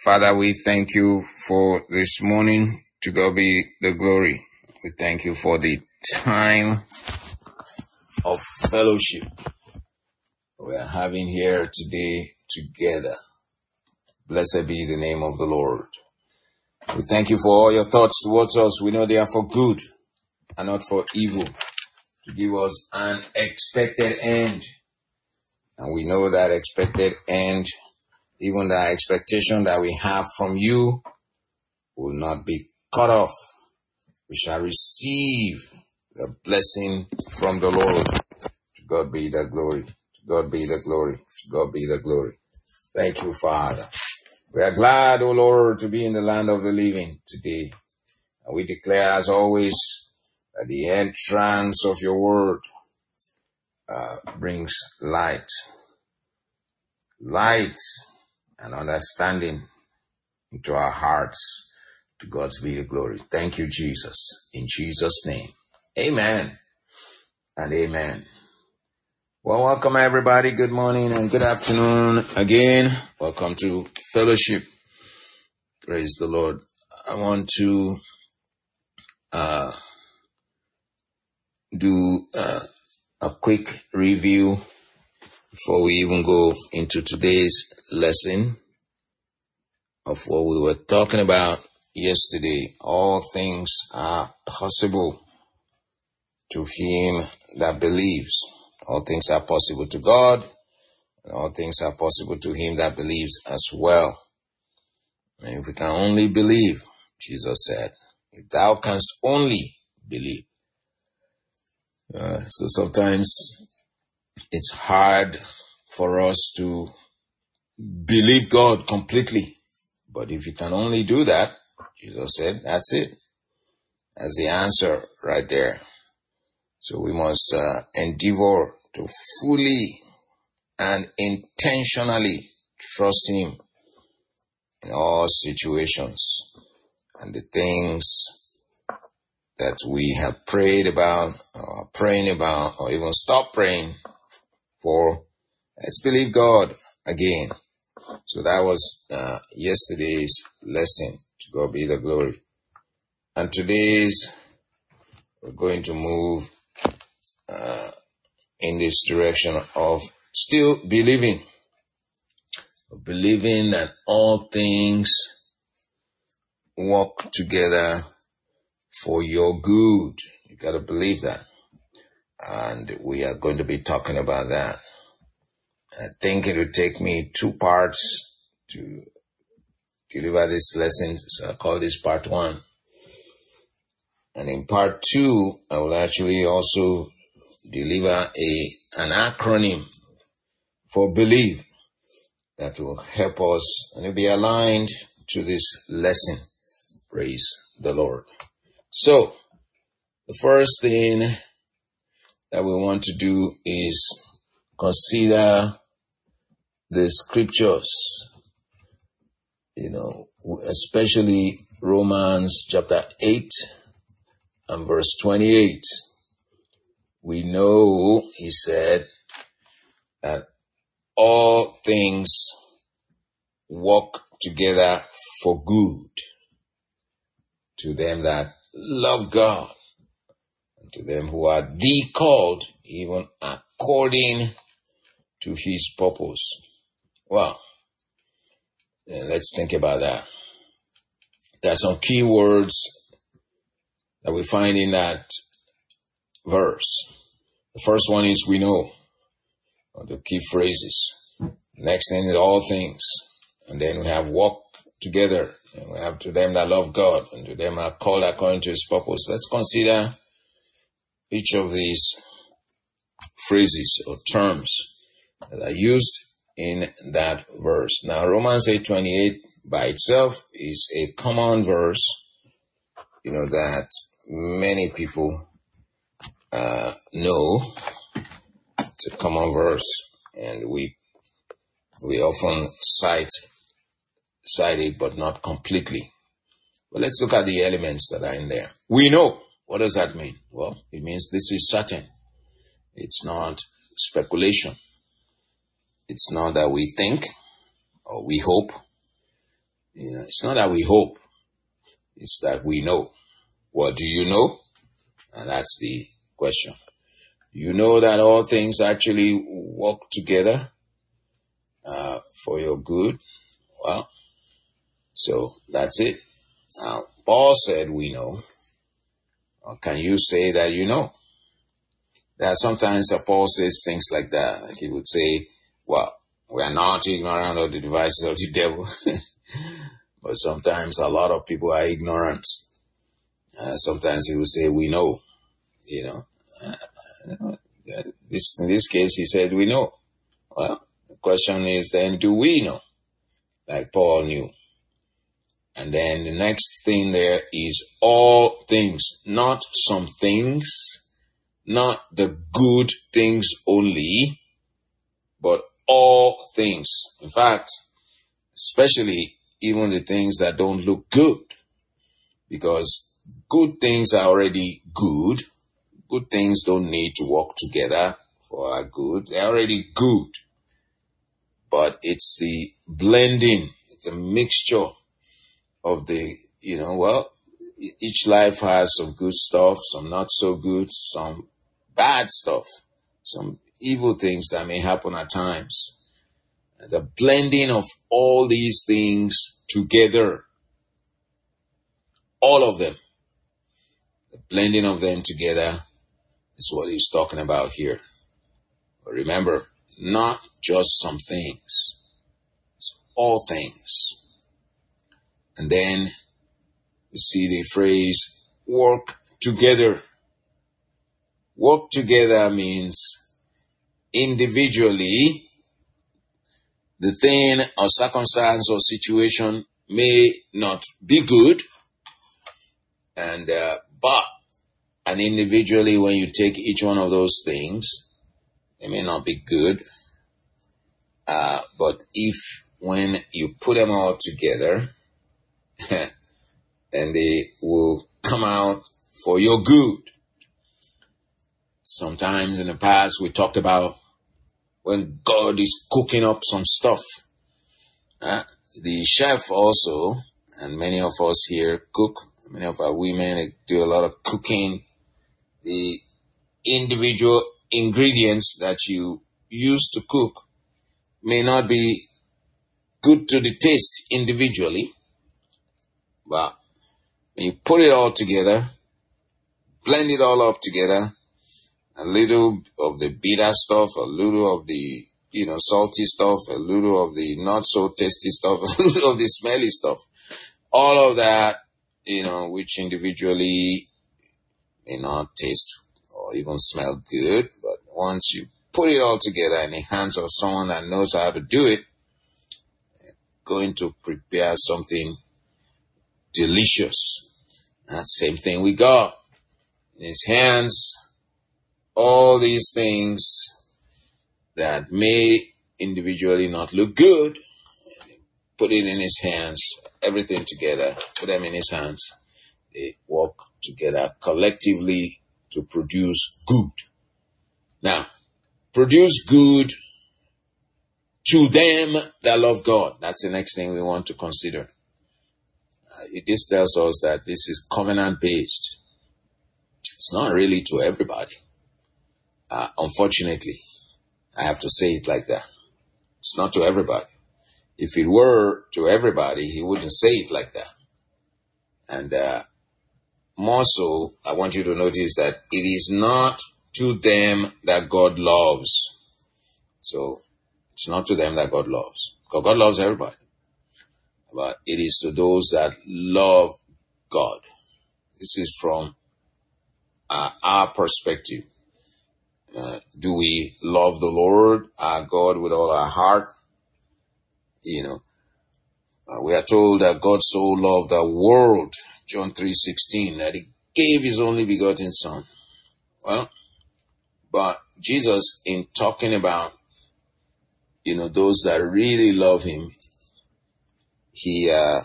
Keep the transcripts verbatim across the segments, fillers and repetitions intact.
Father, we thank you for this morning. To God be the glory. We thank you for the time of fellowship we are having here today together. Blessed be the name of the Lord. We thank you for all your thoughts towards us. We know they are for good and not for evil, to give us an expected end. And we know that expected end, even the expectation that we have from you, will not be cut off. We shall receive the blessing from the Lord. To God be the glory. To God be the glory. To God be the glory. Thank you, Father. We are glad, O Lord, to be in the land of the living today. And we declare, as always, that the entrance of your word uh, brings light. Light and understanding into our hearts. To God's be the glory. Thank you, Jesus. In Jesus' name. Amen and amen. Well, welcome everybody. Good morning and good afternoon again. Welcome to fellowship. Praise the Lord. I want to uh, do uh, a quick review before we even go into today's lesson of what we were talking about yesterday. All things are possible to him that believes. All things are possible to God, and all things are possible to him that believes as well. And if we can only believe, Jesus said, if thou canst only believe. Uh, so sometimes it's hard for us to believe God completely. But if you can only do that, Jesus said, that's it. That's the answer right there. So we must uh, endeavor to fully and intentionally trust him in all situations. And the things that we have prayed about, or praying about, or even stop praying for, let's believe God again. So that was uh, yesterday's lesson. To God be the glory. And today's, we're going to move uh, in this direction of still believing. Believing that all things work together for your good. You got to believe that. And we are going to be talking about that. I think it will take me two parts to deliver this lesson. So I call this part one. And in part two, I will actually also deliver a an acronym for believe that will help us and it'll be aligned to this lesson. Praise the Lord. So, the first thing that we want to do is consider the scriptures, you know, especially Romans chapter eight and verse twenty-eight. We know, he said, that all things work together for good to them that love God, and to them who are the called, even according to his purpose. Well, let's think about that. There are some key words that we find in that verse. The first one is we know, or the key phrases. Next thing is all things. And then we have walk together. And we have to them that love God, and to them are called according to his purpose. Let's consider each of these phrases or terms that are used in that verse. Now, Romans eight twenty-eight by itself is a common verse, you know, that many people uh, know. It's a common verse, and we we often cite cite it, but not completely. But let's look at the elements that are in there. We know. What does that mean? Well, it means this is certain. It's not speculation. It's not that we think or we hope. You know, it's not that we hope. It's that we know. What do you know? And that's the question. You know that all things actually work together uh, for your good. Well, so that's it. Now, Paul said we know. Or can you say that you know? There are sometimes that Paul says things like that. Like he would say, well, we are not ignorant of the devices of the devil. But sometimes a lot of people are ignorant. Uh, sometimes he will say, we know, you know. Uh, this, in this case, he said, we know. Well, the question is then, do we know? Like Paul knew. And then the next thing there is all things, not some things, not the good things only, but all things. In fact, especially even the things that don't look good, because good things are already good. Good things don't need to work together for our good. They're already good. But it's the blending, it's a mixture of the, you know, well, each life has some good stuff, some not so good, some bad stuff, some evil things that may happen at times. And the blending of all these things together, all of them, the blending of them together is what he's talking about here. But remember, not just some things, it's all things. And then you see the phrase, work together. Work together means individually, the thing or circumstance or situation may not be good, and uh, but and individually, when you take each one of those things, it may not be good. Uh, but if when you put them all together, and they will come out for your good. Sometimes in the past we talked about when God is cooking up some stuff. Uh, the chef also, and many of us here cook, many of our women do a lot of cooking. The individual ingredients that you use to cook may not be good to the taste individually, but when you put it all together, blend it all up together, a little of the bitter stuff, a little of the, you know, salty stuff, a little of the not so tasty stuff, a little of the smelly stuff, all of that, you know, which individually may not taste or even smell good, but once you put it all together in the hands of someone that knows how to do it, going to prepare something delicious. That same thing we got in his hands. All these things that may individually not look good, put it in his hands, everything together, put them in his hands. They work together collectively to produce good. Now, produce good to them that love God. That's the next thing we want to consider. Uh, this tells us that this is covenant-based. It's not really to everybody. Uh, unfortunately, I have to say it like that. It's not to everybody. If it were to everybody, he wouldn't say it like that. And uh, more so, I want you to notice that it is not to them that God loves. So, it's not to them that God loves. Because God loves everybody. But it is to those that love God. This is from uh, our perspective. Uh, do we love the Lord, our God, with all our heart? You know, uh, we are told that God so loved the world, John three sixteen, that he gave his only begotten son. Well, but Jesus, in talking about, you know, those that really love him, he uh,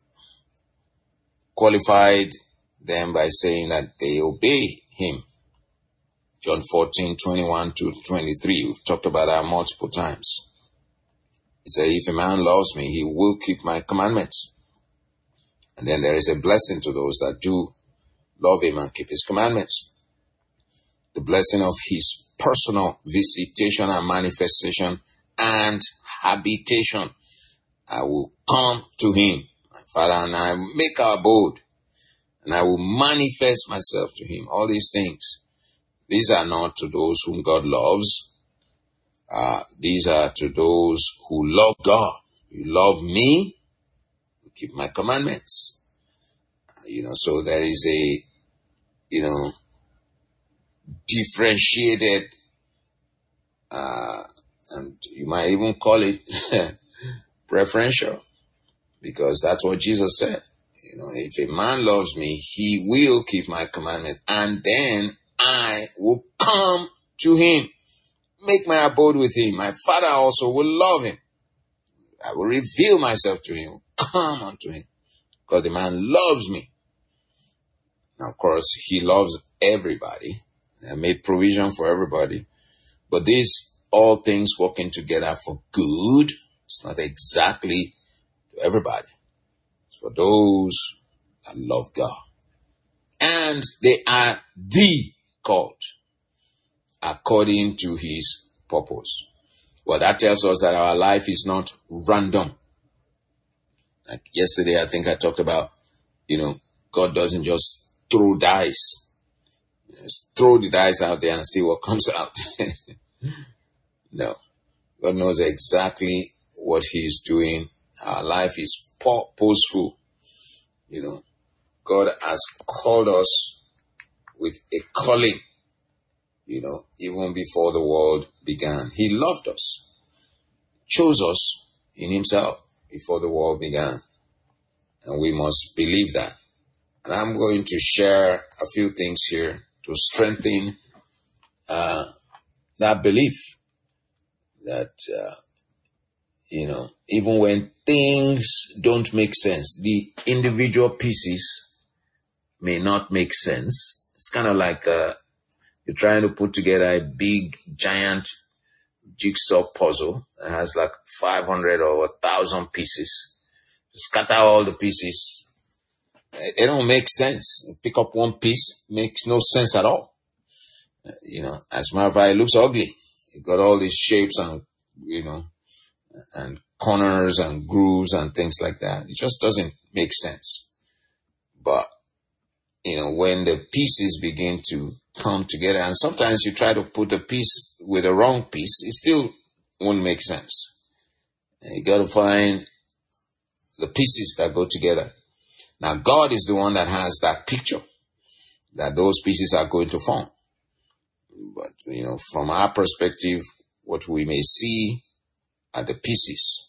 qualified them by saying that they obey him. John fourteen, twenty-one to twenty-three. We've talked about that multiple times. He said, if a man loves me, he will keep my commandments. And then there is a blessing to those that do love him and keep his commandments. The blessing of his personal visitation and manifestation and habitation. I will come to him, my Father, and I will make our abode, and I will manifest myself to him. All these things, these are not to those whom God loves. Uh, these are to those who love God. You love me, you keep my commandments. You know, so there is a, you know, differentiated, uh, and you might even call it preferential, because that's what Jesus said. You know, if a man loves me, he will keep my commandments, and then I will come to him, make my abode with him. My Father also will love him. I will reveal myself to him, come unto him, because the man loves me. Now, of course, he loves everybody and made provision for everybody. But these all things working together for good. It's not exactly to everybody. It's for those that love God. And they are the called according to his purpose. Well, that tells us that our life is not random. Like yesterday, I think I talked about, you know, God doesn't just throw dice. Just throw the dice out there and see what comes out. No. God knows exactly what he's doing. Our life is purposeful. You know, God has called us with a calling, you know, even before the world began. He loved us, chose us in himself before the world began. And we must believe that. And I'm going to share a few things here to strengthen uh, that belief that, uh, you know, even when things don't make sense, the individual pieces may not make sense. It's kind of like uh, you're trying to put together a big, giant jigsaw puzzle that has like five hundred or one thousand pieces. Scatter all the pieces. They don't make sense. Pick up one piece, makes no sense at all. You know, as a matter of fact, it looks ugly. You got all these shapes and, you know, and corners and grooves and things like that. It just doesn't make sense. But, you know, when the pieces begin to come together, and sometimes you try to put a piece with a wrong piece, it still won't make sense. And you got to find the pieces that go together. Now, God is the one that has that picture that those pieces are going to form. But, you know, from our perspective, what we may see are the pieces.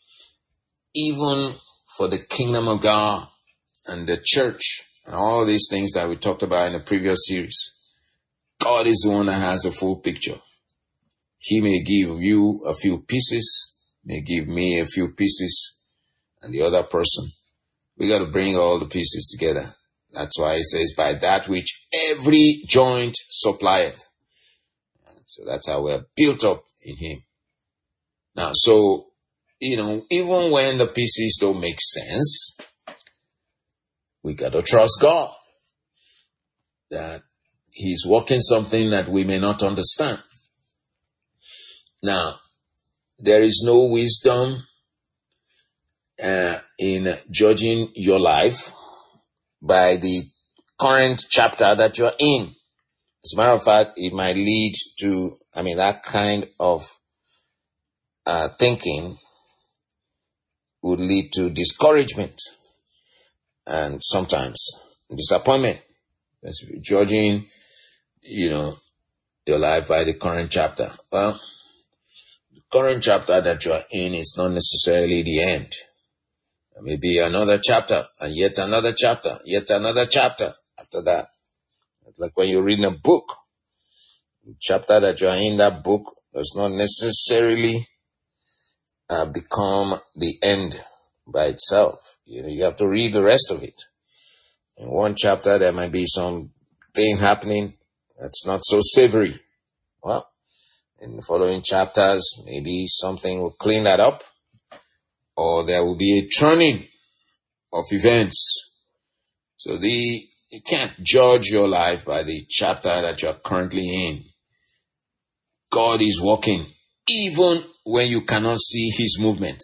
Even for the kingdom of God and the church and all these things that we talked about in the previous series, God is the one that has a full picture. He may give you a few pieces, may give me a few pieces, and the other person. We got to bring all the pieces together. That's why it says, by that which every joint supplieth. So that's how we're built up in him. Now, so, you know, even when the pieces don't make sense, we got to trust God that he's working something that we may not understand. Now, there is no wisdom Uh, in judging your life by the current chapter that you're in. As a matter of fact, it might lead to, I mean, that kind of uh, thinking would lead to discouragement and sometimes disappointment. As if you're judging, you know, your life by the current chapter. Well, the current chapter that you're in is not necessarily the end. Maybe another chapter, and yet another chapter, yet another chapter after that. It's like when you're reading a book, the chapter that you are in that book does not necessarily uh, become the end by itself. You know, you have to read the rest of it. In one chapter, there might be some thing happening that's not so savory. Well, in the following chapters, maybe something will clean that up. Or there will be a turning of events. So the you can't judge your life by the chapter that you're currently in. God is working even when you cannot see his movement.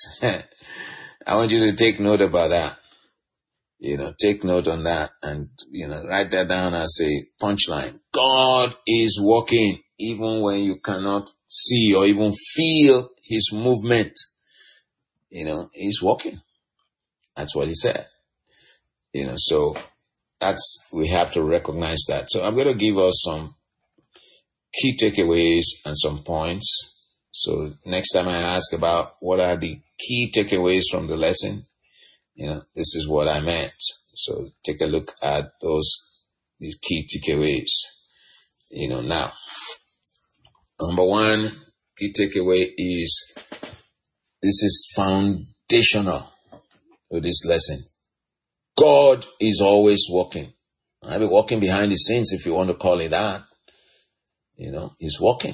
I want you to take note about that. You know, take note on that and, you know, write that down as a punchline. God is working even when you cannot see or even feel his movement. You know, he's working. That's what he said. You know, so that's, we have to recognize that. So I'm going to give us some key takeaways and some points. So next time I ask about what are the key takeaways from the lesson, you know, this is what I meant. So take a look at those, these key takeaways, you know, now. Number one key takeaway is this is foundational to this lesson. God is always working. I be working behind the scenes, if you want to call it that. You know, he's working.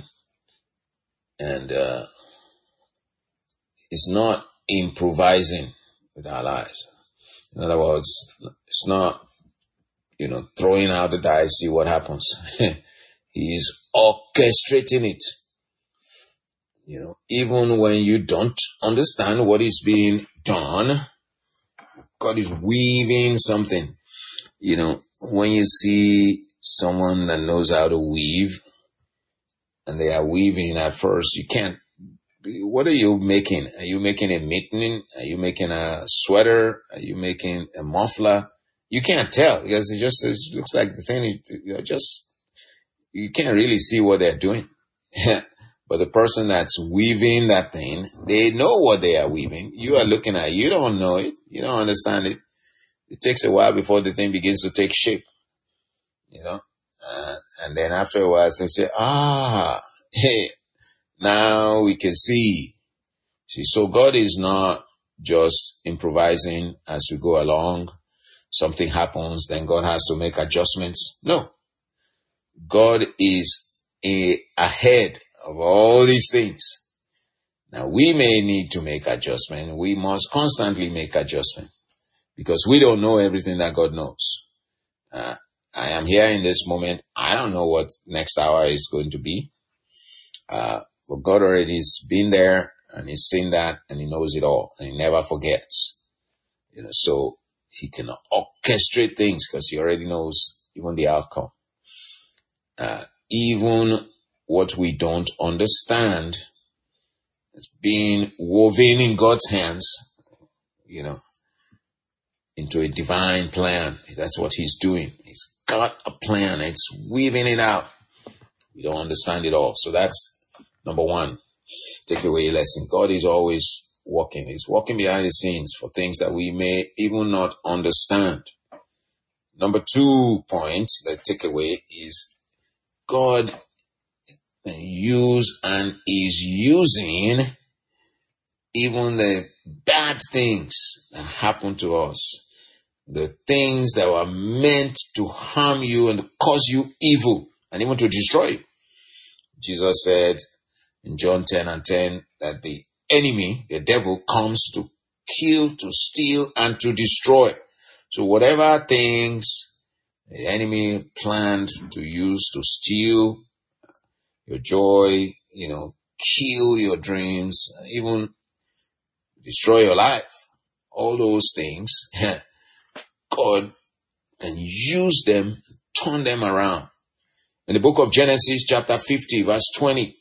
And uh, he's not improvising with our lives. In other words, it's not, you know, throwing out the dice, see what happens. He is orchestrating it. You know, even when you don't understand what is being done, God is weaving something. You know, when you see someone that knows how to weave, and they are weaving at first, you can't, what are you making? Are you making a mitten? Are you making a sweater? Are you making a muffler? You can't tell because it just it looks like the thing, you know, just, you can't really see what they're doing. But the person that's weaving that thing, they know what they are weaving. You are looking at it. You don't know it. You don't understand it. It takes a while before the thing begins to take shape, you know. Uh, and then after a while, they say, ah, hey, now we can see. See, so God is not just improvising as we go along. Something happens, then God has to make adjustments. No. God is a, ahead of all these things. Now, we may need to make adjustment. We must constantly make adjustment because we don't know everything that God knows. Uh, I am here in this moment. I don't know what next hour is going to be. Uh, but God already has been there and he's seen that and he knows it all and he never forgets. You know, so he can orchestrate things because he already knows even the outcome. Uh, even what we don't understand is being woven in God's hands, you know, into a divine plan. That's what he's doing. He's got a plan. It's weaving it out. We don't understand it all. So that's number one takeaway lesson. God is always working. He's working behind the scenes for things that we may even not understand. Number two point, the takeaway is God can use and is using even the bad things that happen to us. The things that were meant to harm you and cause you evil and even to destroy you. Jesus said in John ten and ten that the enemy, the devil, comes to kill, to steal, and to destroy. So whatever things the enemy planned to use to steal your joy, you know, kill your dreams, even destroy your life, all those things, God can use them, turn them around. In the book of Genesis, chapter fifty, verse twenty,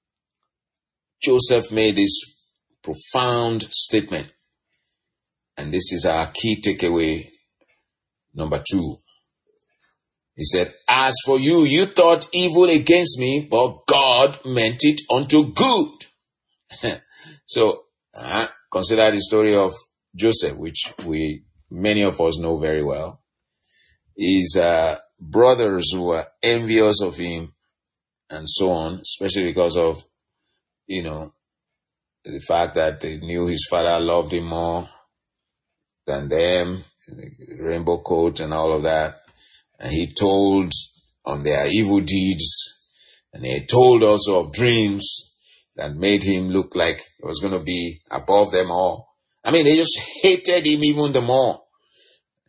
Joseph made this profound statement. And this is our key takeaway, number two. He said, as for you, you thought evil against me, but God meant it unto good. So, uh, consider the story of Joseph, which we, many of us know very well. His uh, brothers who were envious of him and so on, especially because of, you know, the fact that they knew his father loved him more than them, the rainbow coat and all of that. And he told on their evil deeds, and he told also of dreams that made him look like he was going to be above them all. I mean, they just hated him even the more.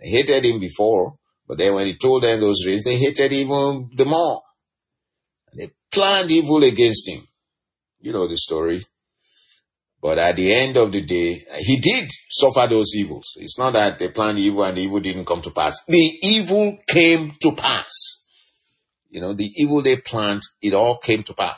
They hated him before, but then when he told them those dreams, they hated him even the more. And they planned evil against him. You know the story. But at the end of the day, he did suffer those evils. It's not that they planned evil and the evil didn't come to pass. The evil came to pass. You know, the evil they planned, it all came to pass.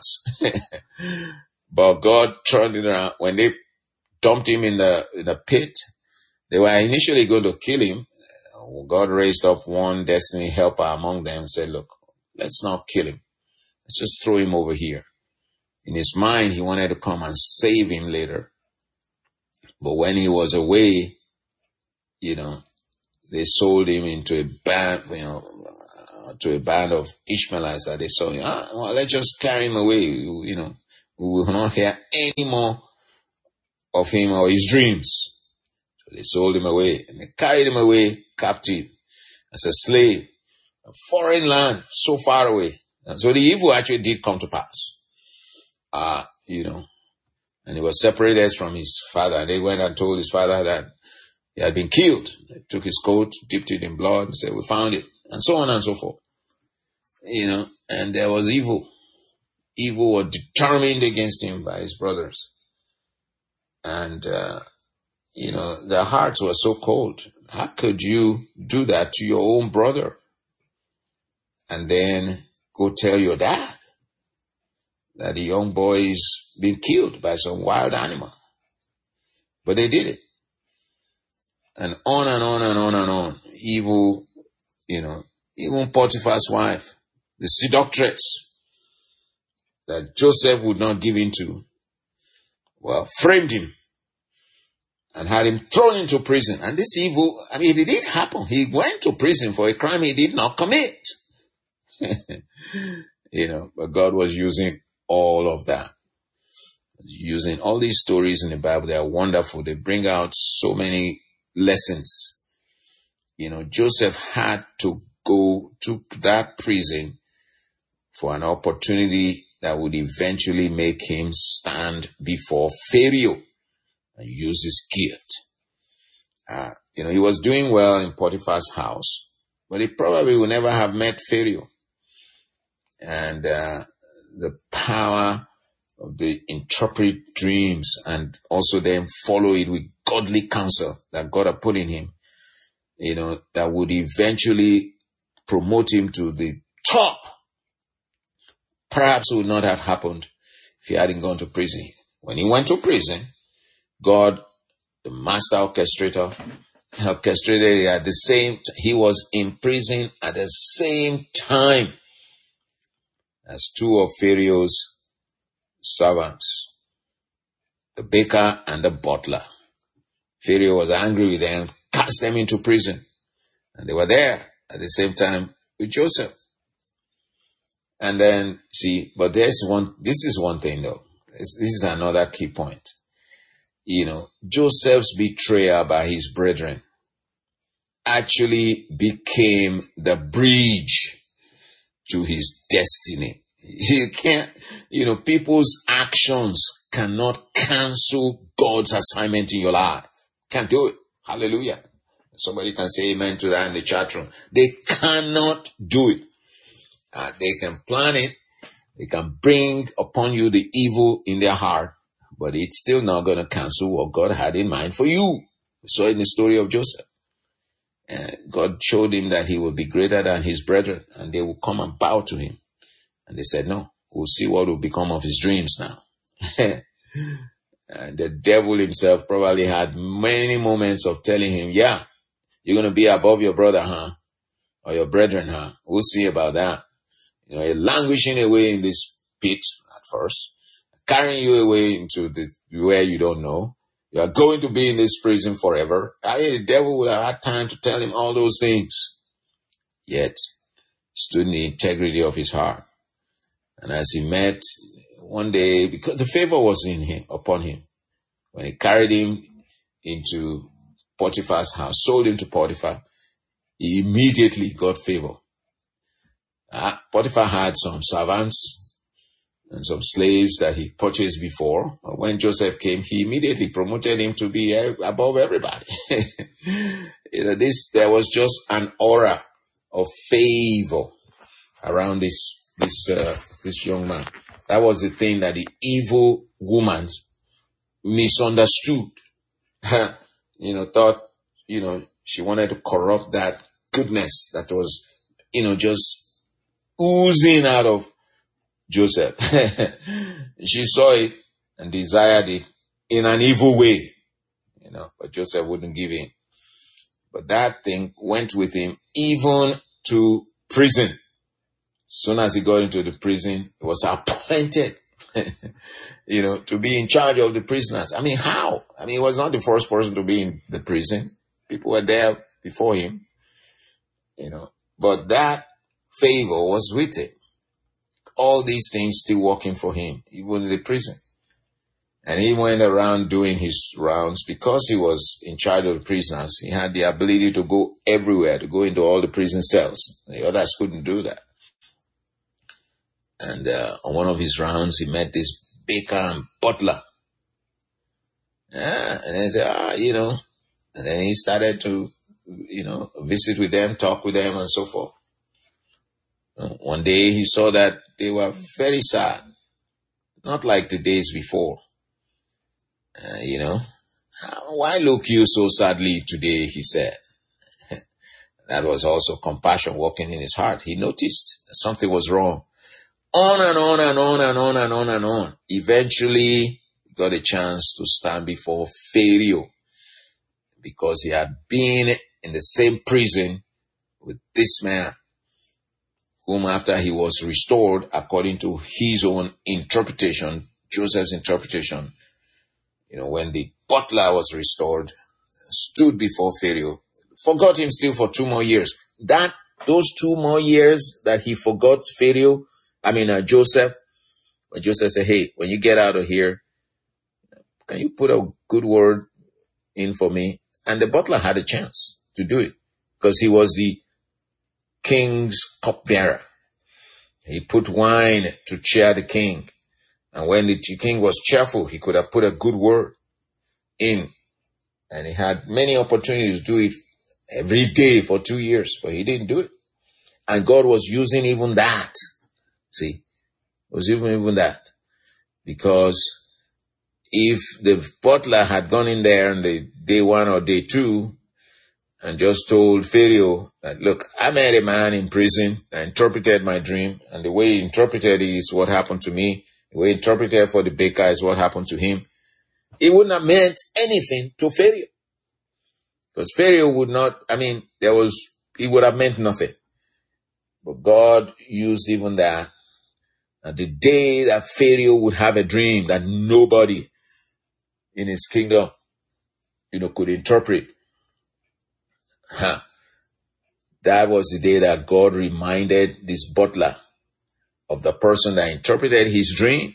But God turned it around. When they dumped him in the, in the pit, they were initially going to kill him. God raised up one destiny helper among them and said, look, let's not kill him. Let's just throw him over here. In his mind, he wanted to come and save him later. But when he was away, you know, they sold him into a band, you know, to a band of Ishmaelites that they saw him. Ah, well, let's just carry him away. You know, we will not hear any more of him or his dreams. So they sold him away and they carried him away captive as a slave, a foreign land so far away. And so the evil actually did come to pass. Uh, you know, and he was separated from his father. And they went and told his father that he had been killed. They took his coat, dipped it in blood and said, we found it. And so on and so forth. You know, and there was evil. Evil was determined against him by his brothers. And, uh, you know, their hearts were so cold. How could you do that to your own brother? And then go tell your dad that the young boy is being killed by some wild animal. But they did it. And on and on and on and on. Evil, you know, even Potiphar's wife, the seductress that Joseph would not give in to, well, framed him and had him thrown into prison. And this evil, I mean, it did happen. He went to prison for a crime he did not commit. You know, but God was using all of that. Using all these stories in the Bible, they are wonderful. They bring out so many lessons. You know, Joseph had to go to that prison for an opportunity that would eventually make him stand before Pharaoh and use his gift. Uh, you know, he was doing well in Potiphar's house, but he probably would never have met Pharaoh. And uh, the power of the interpret dreams and also then follow it with godly counsel that God had put in him, you know, that would eventually promote him to the top. Perhaps it would not have happened if he hadn't gone to prison. When he went to prison, God, the master orchestrator, orchestrated at the same, he was in prison at the same time as two of Pharaoh's servants, the baker and the butler. Pharaoh was angry with them, cast them into prison. And they were there at the same time with Joseph. And then, see, but there's one, this is one thing though. This, this is another key point. You know, Joseph's betrayal by his brethren actually became the bridge to his destiny. You can't, you know, people's actions cannot cancel God's assignment in your life. Can't do it. Hallelujah. Somebody can say amen to that in the chat room. They cannot do it. Uh, they can plan it. They can bring upon you the evil in their heart, but it's still not going to cancel what God had in mind for you. We saw it in the story of Joseph. Uh, God showed him that he would be greater than his brethren and they will come and bow to him. And they said, no, we'll see what will become of his dreams now. And the devil himself probably had many moments of telling him, yeah, you're going to be above your brother, huh? Or your brethren, huh? We'll see about that. You know, you're languishing away in this pit at first, carrying you away into the where you don't know. You are going to be in this prison forever. I mean, the devil would have had time to tell him all those things. Yet, stood in the integrity of his heart. And as he met one day, because the favor was in him, upon him, when he carried him into Potiphar's house, sold him to Potiphar, he immediately got favor. Uh, Potiphar had some servants and some slaves that he purchased before. But when Joseph came, he immediately promoted him to be above everybody. You know, this, there was just an aura of favor around this, this, uh, this young man. That was the thing that the evil woman misunderstood. You know, thought, you know, she wanted to corrupt that goodness that was, you know, just oozing out of Joseph. She saw it and desired it in an evil way, you know, but Joseph wouldn't give in. But that thing went with him even to prison. As soon as he got into the prison, he was appointed, you know, to be in charge of the prisoners. I mean, how? I mean, he was not the first person to be in the prison. People were there before him, you know, but that favor was with him. All these things still working for him, even in the prison. And he went around doing his rounds because he was in charge of the prisoners. He had the ability to go everywhere, to go into all the prison cells. The others couldn't do that. And uh, on one of his rounds, he met this baker and butler. Yeah, and he said, ah, you know, and then he started to, you know, visit with them, talk with them, and so forth. One day he saw that they were very sad, not like the days before. Uh, you know, why look you so sadly today, he said. That was also compassion working in his heart. He noticed that something was wrong. On and on and on and on and on and on. Eventually, he got a chance to stand before Pharaoh because he had been in the same prison with this man, whom after he was restored, according to his own interpretation, Joseph's interpretation, you know, when the butler was restored, stood before Pharaoh, forgot him still for two more years. That, those two more years that he forgot Pharaoh, I mean, uh, Joseph, when Joseph said, hey, when you get out of here, can you put a good word in for me? And the butler had a chance to do it because he was the king's cupbearer. He put wine to cheer the king. And when the king was cheerful, he could have put a good word in. And he had many opportunities to do it every day for two years, but he didn't do it. And God was using even that. See, was even even that. Because if the butler had gone in there on the day one or day two and just told Pharaoh that, look, I met a man in prison that interpreted my dream, and the way he interpreted it is what happened to me. The way he interpreted for the baker is what happened to him. It wouldn't have meant anything to Pharaoh. Because Pharaoh would not, I mean, there was, it would have meant nothing. But God used even that. And the day that Pharaoh would have a dream that nobody in his kingdom, you know, could interpret. Huh. That was the day that God reminded this butler of the person that interpreted his dream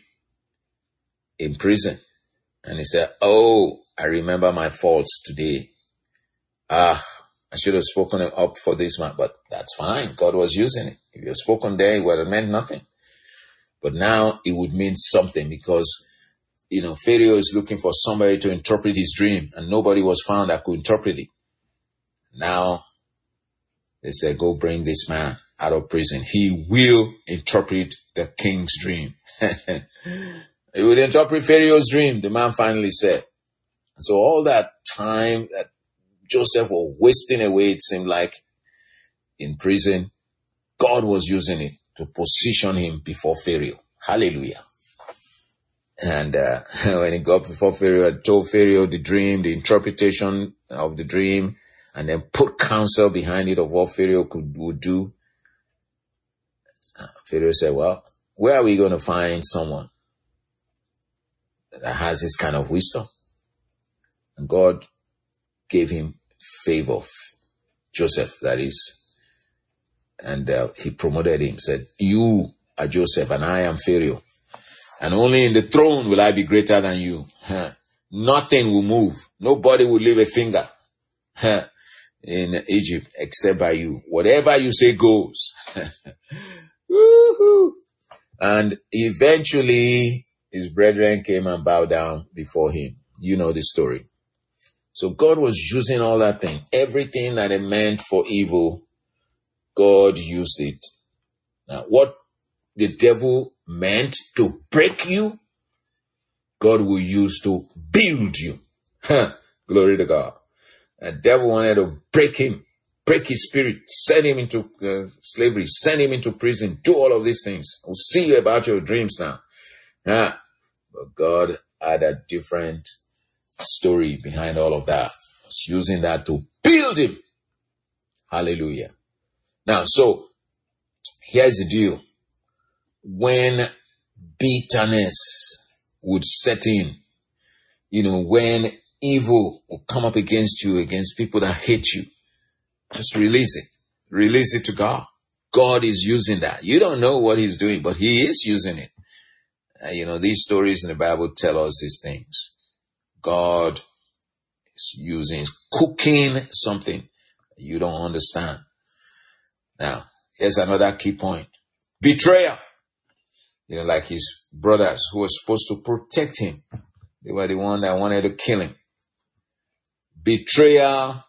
in prison. And he said, oh, I remember my faults today. Ah, I should have spoken up for this man, but that's fine. God was using it. If you had spoken there, it would have meant nothing. But now it would mean something because, you know, Pharaoh is looking for somebody to interpret his dream, and nobody was found that could interpret it. Now, they said, go bring this man out of prison. He will interpret the king's dream. He will interpret Pharaoh's dream, the man finally said. And so all that time that Joseph was wasting away, it seemed like, in prison, God was using it to position him before Pharaoh. Hallelujah. And uh, when he got before Pharaoh, I told Pharaoh the dream, the interpretation of the dream, and then put counsel behind it of what Pharaoh could would do. Uh, Pharaoh said, well, where are we going to find someone that has this kind of wisdom? And God gave him favor, Joseph, that is. And uh, he promoted him, said, you are Joseph and I am Pharaoh. And only in the throne will I be greater than you. Huh. Nothing will move. Nobody will leave a finger huh, in Egypt except by you. Whatever you say goes. Woo-hoo. And eventually his brethren came and bowed down before him. You know the story. So God was using all that thing. Everything that it meant for evil, God used it. Now, what the devil meant to break you, God will use to build you. Glory to God. The devil wanted to break him, break his spirit, send him into uh, slavery, send him into prison, do all of these things. We'll see about your dreams now. Huh? But God had a different story behind all of that. He was using that to build him. Hallelujah. Now, so here's the deal. When bitterness would set in, you know, when evil will come up against you, against people that hate you, just release it. Release it to God. God is using that. You don't know what he's doing, but he is using it. Uh, you know, these stories in the Bible tell us these things. God is using, is cooking something you don't understand. Now, here's another key point. Betrayal. You know, like his brothers who were supposed to protect him. They were the one that wanted to kill him. Betrayal,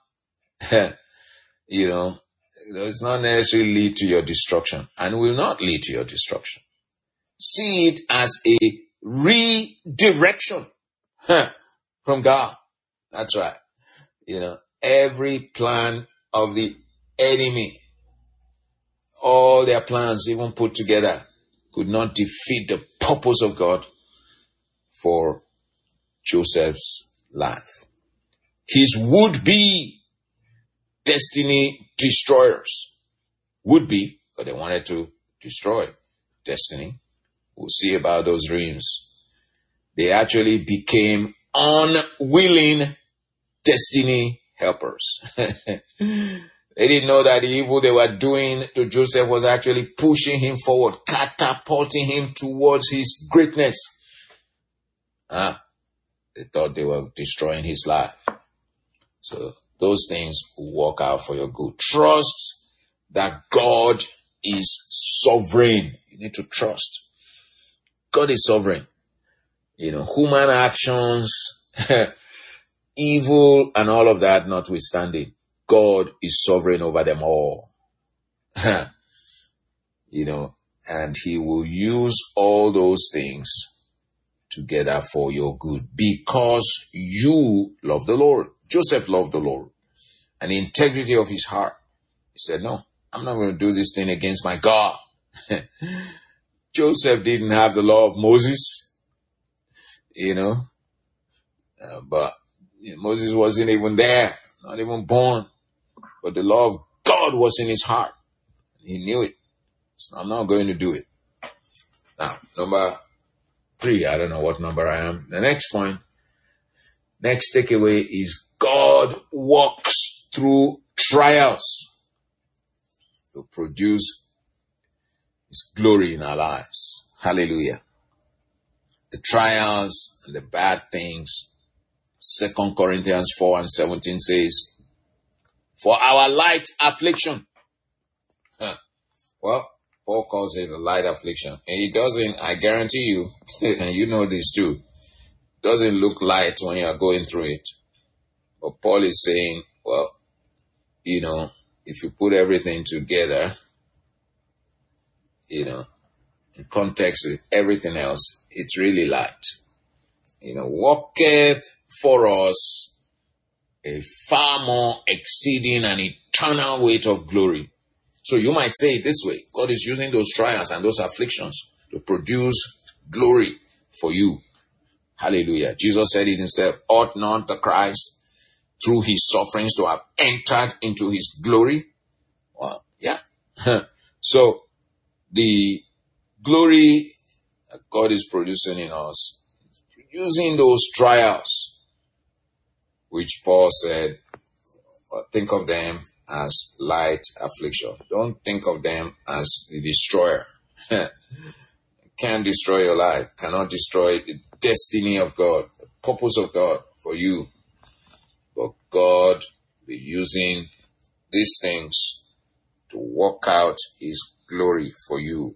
you know, does not necessarily lead to your destruction and will not lead to your destruction. See it as a redirection from God. That's right. You know, every plan of the enemy, all their plans even put together, could not defeat the purpose of God for Joseph's life. His would-be destiny destroyers would be, but they wanted to destroy destiny. We'll see about those dreams. They actually became unwilling destiny helpers. They didn't know that the evil they were doing to Joseph was actually pushing him forward, catapulting him towards his greatness. Ah, they thought they were destroying his life. So those things will work out for your good. Trust that God is sovereign. You need to trust. God is sovereign. You know, human actions, evil and all of that notwithstanding, God is sovereign over them all. You know, and he will use all those things together for your good because you love the Lord. Joseph loved the Lord and the integrity of his heart. He said, no, I'm not going to do this thing against my God. Joseph didn't have the law of Moses, you know, uh, but you know, Moses wasn't even there, not even born. But the law of God was in his heart. He knew it. So I'm not going to do it. Now, number three, I don't know what number I am. The next point, next takeaway is God walks through trials to produce his glory in our lives. Hallelujah. The trials and the bad things. Second Corinthians four and seventeen says, for our light affliction. Huh. Well, Paul calls it a light affliction. And it doesn't, I guarantee you, and you know this too, doesn't look light when you are going through it. But Paul is saying, well, you know, if you put everything together, you know, in context with everything else, it's really light. You know, worketh for us a far more exceeding and eternal weight of glory. So you might say it this way. God is using those trials and those afflictions to produce glory for you. Hallelujah. Jesus said it himself, ought not the Christ through his sufferings to have entered into his glory? Well, yeah. So the glory that God is producing in us, using those trials, which Paul said, well, think of them as light affliction. Don't think of them as the destroyer. Can't destroy your life. Cannot destroy the destiny of God, the purpose of God for you. But God will be using these things to work out his glory for you.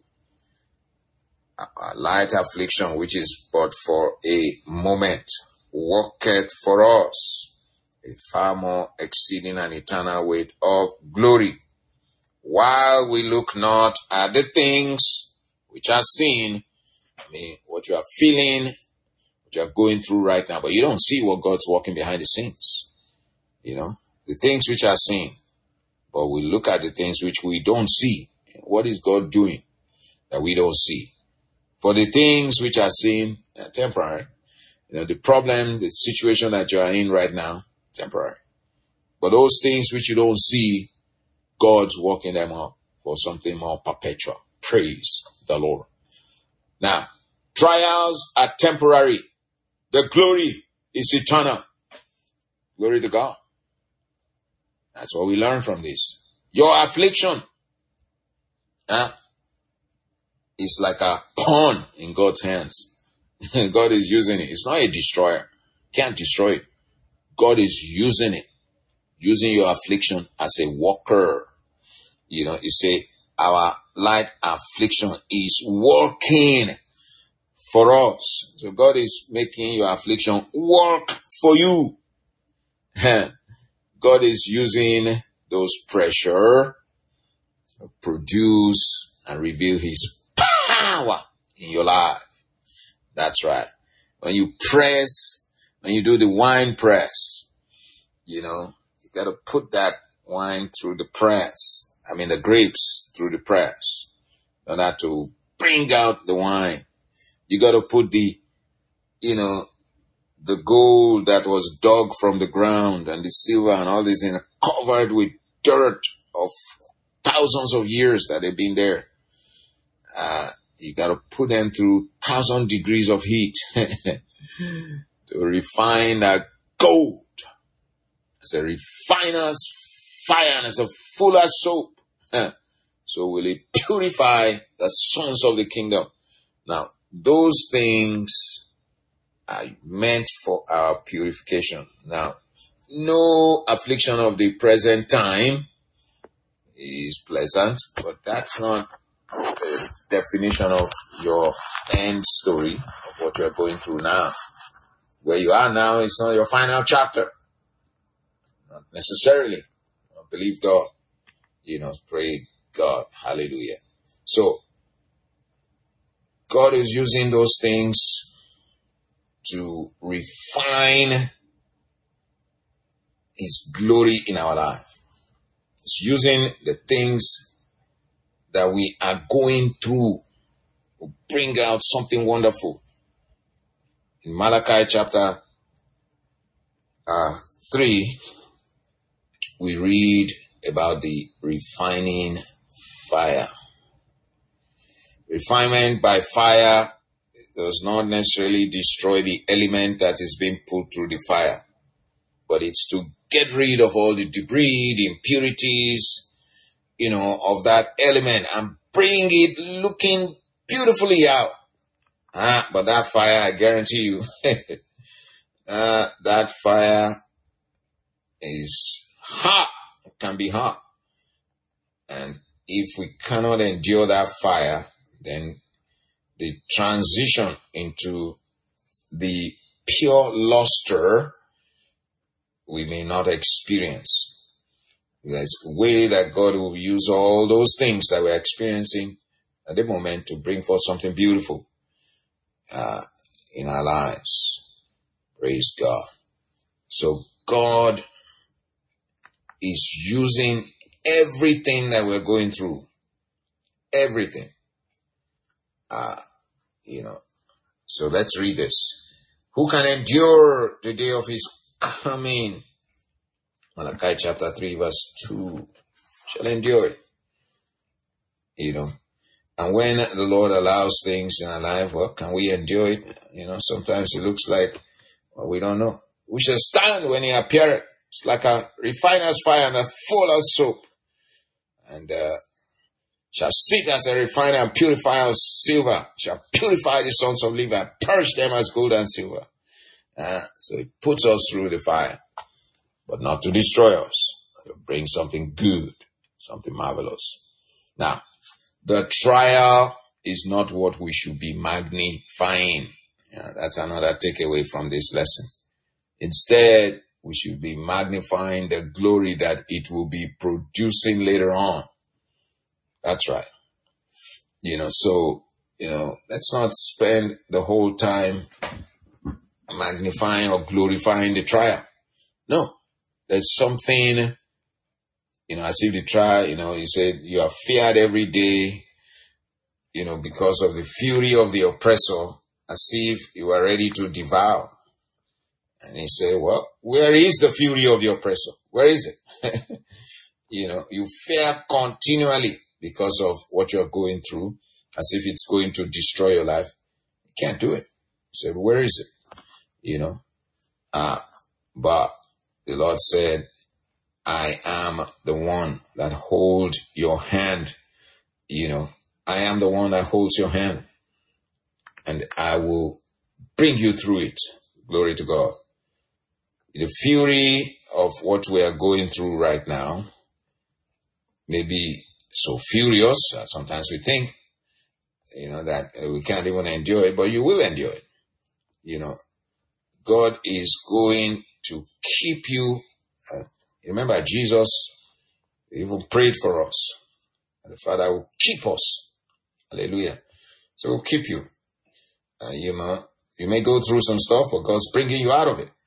A light affliction, which is but for a moment, worketh for us a far more exceeding and eternal weight of glory. While we look not at the things which are seen, I mean, what you are feeling, what you are going through right now, but you don't see what God's working behind the scenes. You know, the things which are seen, but we look at the things which we don't see. What is God doing that we don't see? For the things which are seen are temporary. You know, the problem, the situation that you are in right now, temporary. But those things which you don't see, God's working them up for something more perpetual. Praise the Lord. Now, trials are temporary. The glory is eternal. Glory to God. That's what we learn from this. Your affliction uh, is like a pawn in God's hands. God is using it. It's not a destroyer. Can't destroy it. God is using it. Using your affliction as a worker. You know, you say our light affliction is working for us. So God is making your affliction work for you. God is using those pressure to produce and reveal his power in your life. That's right. When you press, when you do the wine press, you know, you got to put that wine through the press. I mean, the grapes through the press. In order to bring out the wine. You got to put the, you know, the gold that was dug from the ground and the silver and all these things covered with dirt of thousands of years that they've been there. Uh, you got to put them through thousand degrees of heat to refine that gold. It's a refiner's fire and it's a fuller's soap. So will it purify the sons of the kingdom? Now, those things are meant for our purification. Now, no affliction of the present time is pleasant, but that's not the definition of your end story of what you're going through now. Where you are now is not your final chapter. Not necessarily. Believe God. You know, pray God. Hallelujah. So, God is using those things to refine his glory in our life. It's using the things that we are going through to bring out something wonderful. In Malachi chapter uh, three, we read about the refining fire. Refinement by fire does not necessarily destroy the element that is being put through the fire, but it's to get rid of all the debris, the impurities, you know, of that element and bring it looking beautifully out. Ah, but that fire, I guarantee you, uh, that fire is hot. It can be hot. And if we cannot endure that fire, then the transition into the pure luster we may not experience. There's a way that God will use all those things that we're experiencing at the moment to bring forth something beautiful uh, in our lives. Praise God. So God is using everything that we're going through. Everything. Uh, you know. So let's read this. Who can endure the day of his coming? Malachi chapter three verse two. Shall endure it. You know. And when the Lord allows things in our life, well, can we endure it? You know, sometimes it looks like, well, we don't know. We shall stand when he appeareth. It's like a refiner's fire and a fuller's soap. And uh, shall sit as a refiner and purifier of silver. Shall purify the sons of Levi and purge them as gold and silver. Uh, so it puts us through the fire. But not to destroy us. To bring something good. Something marvelous. Now, the trial is not what we should be magnifying. Yeah, that's another takeaway from this lesson. Instead, we should be magnifying the glory that it will be producing later on. That's right. You know, so, you know, let's not spend the whole time magnifying or glorifying the trial. No, there's something, you know, as if the trial, you know, he said, you are feared every day, you know, because of the fury of the oppressor, as if you are ready to devour. And he said, well, where is the fury of the oppressor? Where is it? You know, you fear continually because of what you're going through, as if it's going to destroy your life. You can't do it. He said, where is it? You know, uh, but the Lord said, I am the one that holds your hand. You know, I am the one that holds your hand, and I will bring you through it. Glory to God. The fury of what we are going through right now may be so furious that sometimes we think, you know, that we can't even endure it, but you will endure it. You know, God is going to keep you. Uh, remember, Jesus even prayed for us, and the Father will keep us. Hallelujah. So we'll keep you. Uh, you know, you may go through some stuff, but God's bringing you out of it.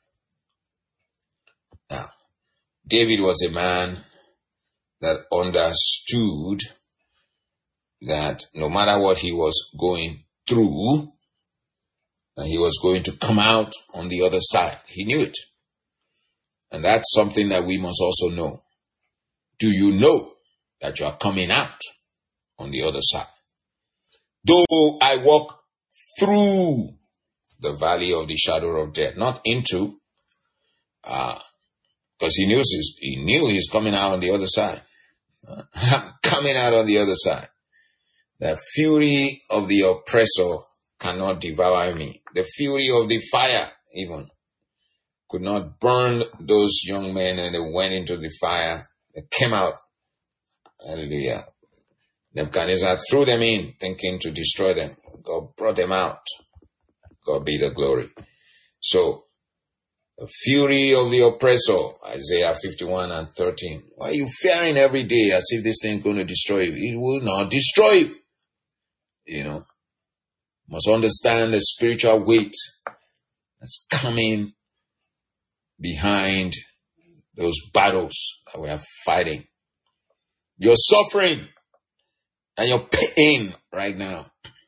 Now, David was a man that understood that no matter what he was going through, that he was going to come out on the other side. He knew it. And that's something that we must also know. Do you know that you are coming out on the other side? Though I walk through the valley of the shadow of death, not into, uh, because he knew he's, he knew he's coming out on the other side. Uh, I'm coming out on the other side. The fury of the oppressor cannot devour me. The fury of the fire even could not burn those young men, and they went into the fire. They came out. Hallelujah. Nebuchadnezzar threw them in, thinking to destroy them. God brought them out. God be the glory. So, the fury of the oppressor, Isaiah fifty-one and thirteen. Why are you fearing every day as if this thing is going to destroy you? It will not destroy you. You know, must understand the spiritual weight that's coming behind those battles that we are fighting. Your suffering and your pain right now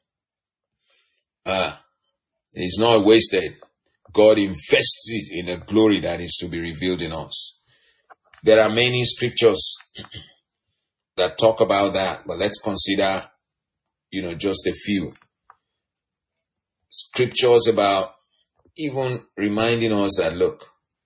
uh, is not wasted. God invested in the glory that is to be revealed in us. There are many scriptures that talk about that, but let's consider, you know, just a few. Scriptures about even reminding us that, look,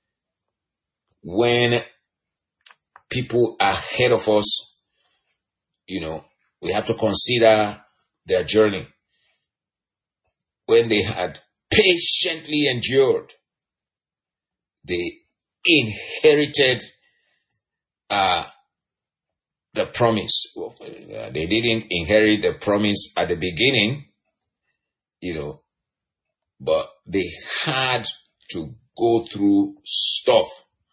when people are ahead of us, you know, we have to consider their journey. When they had patiently endured, they inherited uh, the promise. Well, uh, they didn't inherit the promise at the beginning, you know, but they had to go through stuff.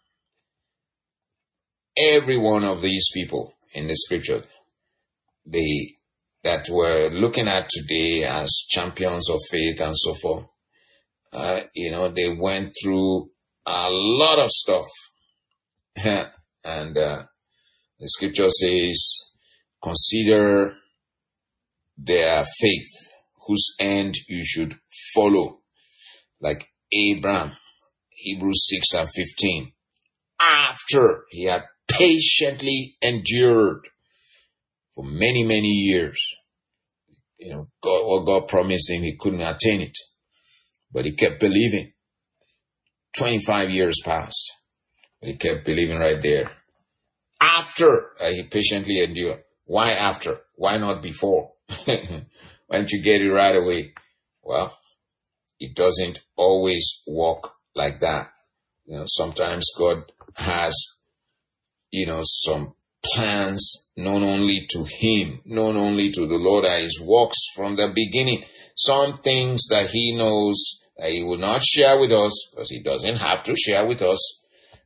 Every one of these people in the scripture, they that we're looking at today as champions of faith and so forth, uh, you know, they went through a lot of stuff. And uh, the scripture says, consider their faith, whose end you should follow, like Abraham, Hebrews six and fifteen. After he had patiently endured for many, many years, you know, God, what God promised him, he couldn't attain it, but he kept believing. twenty-five years passed, but he kept believing right there. After uh, he patiently endured. Why after? Why not before? Why don't you get it right away? Well, it doesn't always work like that. You know, sometimes God has, you know, some plans known only to him, known only to the Lord, that his works from the beginning. Some things that he knows that he will not share with us, because he doesn't have to share with us.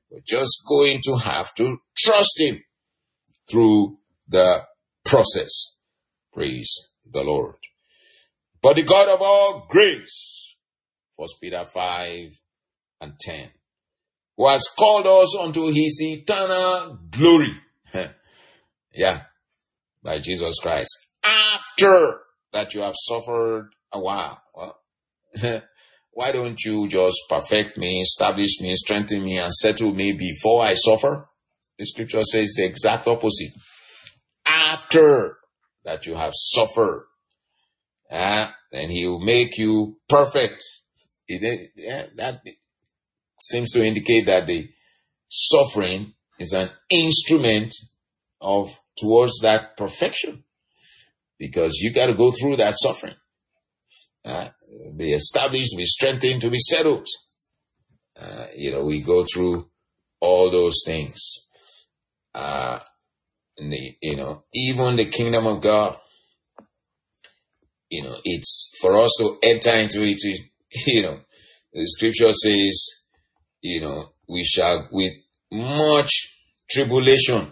We're just going to have to trust him through the process. Praise the Lord. But the God of all grace, First Peter five and ten, who has called us unto his eternal glory. Yeah, by Jesus Christ. After that you have suffered a while. Well, why don't you just perfect me, establish me, strengthen me, and settle me before I suffer? The scripture says the exact opposite. After that you have suffered, uh, then he will make you perfect. It, yeah, that seems to indicate that the suffering is an instrument of towards that perfection, because you got to go through that suffering, uh, be established, be strengthened, to be settled. Uh, you know, we go through all those things. Uh, the, you know, even the kingdom of God, you know, it's for us to enter into it. You know, the scripture says, you know, we shall with much tribulation,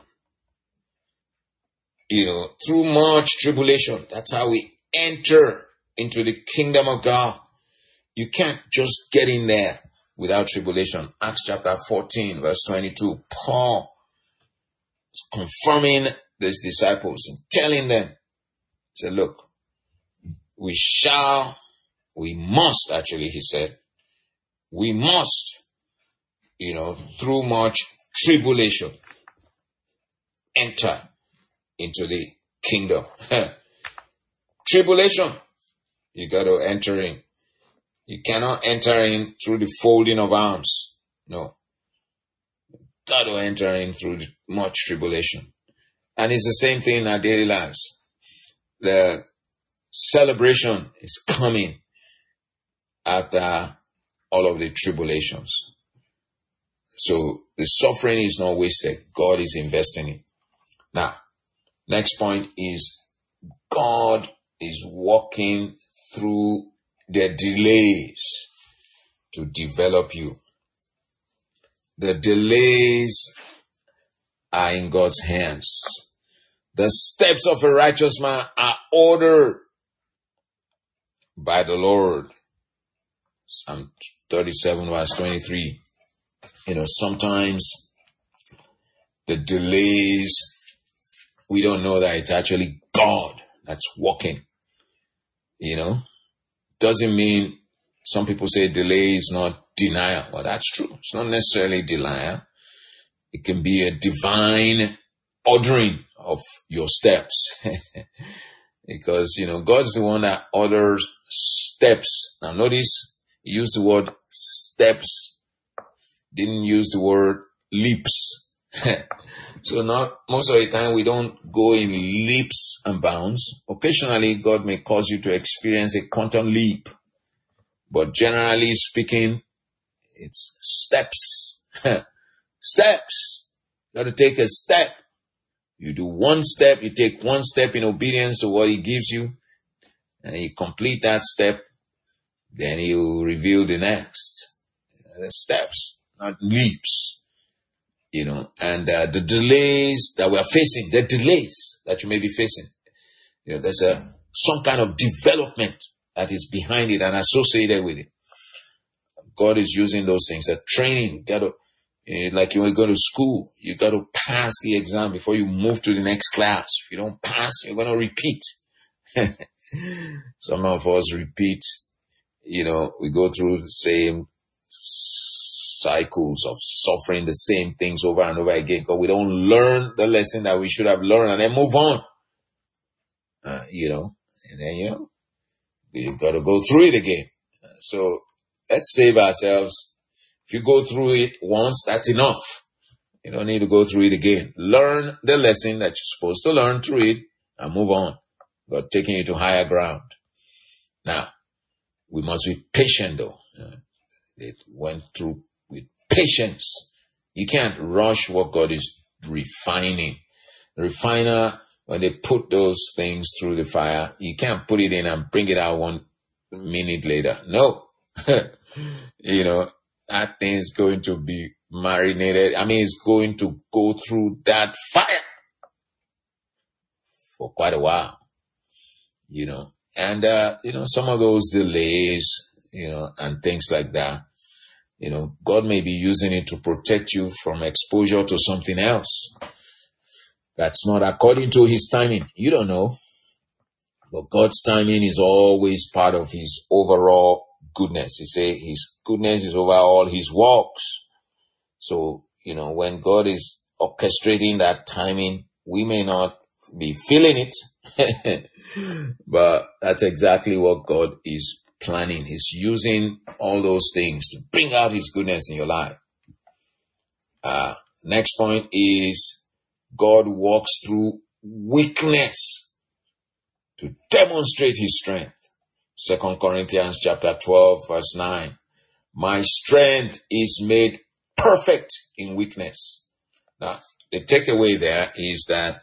you know, through much tribulation. That's how we enter into the kingdom of God. You can't just get in there without tribulation. Acts chapter fourteen, verse twenty-two, Paul is confirming these disciples and telling them, say, look, we shall, we must, actually, he said, we must, you know, through much tribulation, enter into the kingdom. Tribulation, you got to enter in. You cannot enter in through the folding of arms. No. You got to enter in through the much tribulation. And it's the same thing in our daily lives. The celebration is coming after all of the tribulations. So the suffering is not wasted. God is investing in. Now, next point is God is walking through the delays to develop you. The delays are in God's hands. The steps of a righteous man are ordered by the Lord. Psalm thirty-seven, verse twenty-three. You know, sometimes the delays, we don't know that it's actually God that's walking. You know, doesn't mean, some people say delay is not denial. Well, that's true. It's not necessarily denial. It can be a divine ordering of your steps. Because, you know, God's the one that orders steps. Now notice, he used the word steps, didn't use the word leaps. So not most of the time we don't go in leaps and bounds. Occasionally God may cause you to experience a quantum leap, but generally speaking, it's steps. Steps. You got to take a step. You do one step, you take one step in obedience to what he gives you, and you complete that step, then he will reveal the next. The steps, not leaps. You know, and uh, the delays that we are facing, the delays that you may be facing, you know, there's a some kind of development that is behind it and associated with it. God is using those things. A training, you got to, uh, like you will go to school, you got to pass the exam before you move to the next class. If you don't pass, you're going to repeat. Some of us repeat. You know, we go through the same cycles of suffering the same things over and over again because we don't learn the lesson that we should have learned and then move on. Uh, you know, and then, you know, we got to go through it again. Uh, so let's save ourselves. If you go through it once, that's enough. You don't need to go through it again. Learn the lesson that you're supposed to learn through it and move on. God taking you to higher ground. Now, we must be patient though. Uh, it went through with patience. You can't rush what God is refining. The refiner, when they put those things through the fire, you can't put it in and bring it out one minute later. No. You know, that thing is going to be marinated. I mean, it's going to go through that fire for quite a while, you know. And, uh, you know, some of those delays, you know, and things like that, you know, God may be using it to protect you from exposure to something else that's not according to his timing. You don't know. But God's timing is always part of his overall goodness. He say his goodness is over all his works. So, you know, when God is orchestrating that timing, we may not be feeling it, but that's exactly what God is planning. He's using all those things to bring out his goodness in your life. Uh, next point is God walks through weakness to demonstrate his strength. Second Corinthians chapter twelve, verse nine. My strength is made perfect in weakness. Now, the takeaway there is that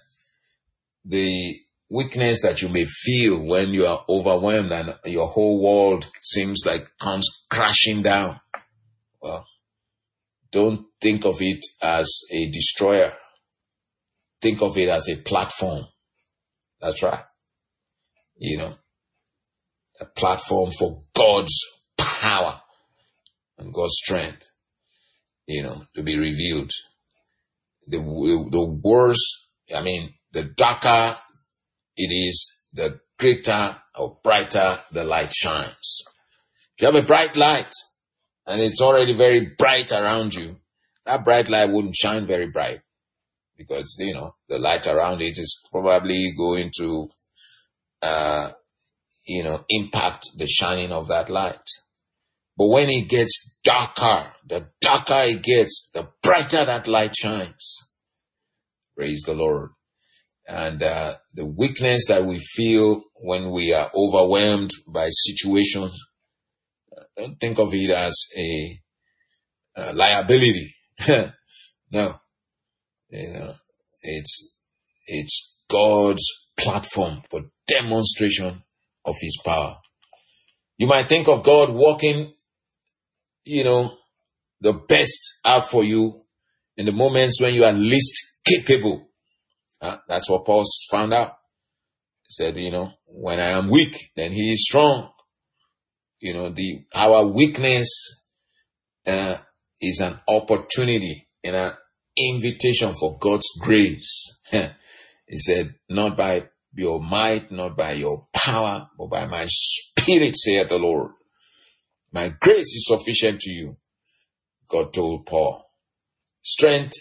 the weakness that you may feel when you are overwhelmed and your whole world seems like comes crashing down. Well, don't think of it as a destroyer. Think of it as a platform. That's right. You know, a platform for God's power and God's strength, you know, to be revealed. The, the worse, I mean, the darker it is, the greater or brighter the light shines. If you have a bright light and it's already very bright around you, that bright light wouldn't shine very bright because, you know, the light around it is probably going to, uh, you know, impact the shining of that light. But when it gets darker, the darker it gets, the brighter that light shines. Praise the Lord. And uh, the weakness that we feel when we are overwhelmed by situations, don't think of it as a, a liability. No, you know, it's it's God's platform for demonstration of his power. You might think of God working, you know, the best out for you in the moments when you are least capable. Uh, that's what Paul found out. He said, you know, when I am weak, then he is strong. You know, the our weakness uh, is an opportunity and an invitation for God's grace. He said, not by your might, not by your power, but by my spirit, saith the Lord. My grace is sufficient to you, God told Paul. Strength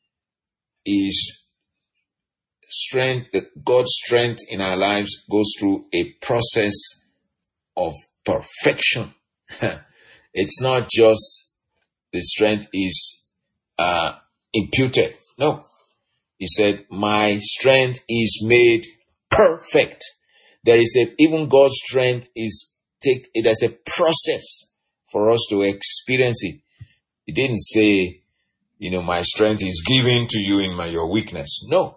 is strength, God's strength in our lives goes through a process of perfection. It's not just the strength is uh, imputed. No. He said, my strength is made perfect. There is a, even God's strength is take, there's a process for us to experience it. He didn't say, you know, my strength is given to you in my, your weakness. No.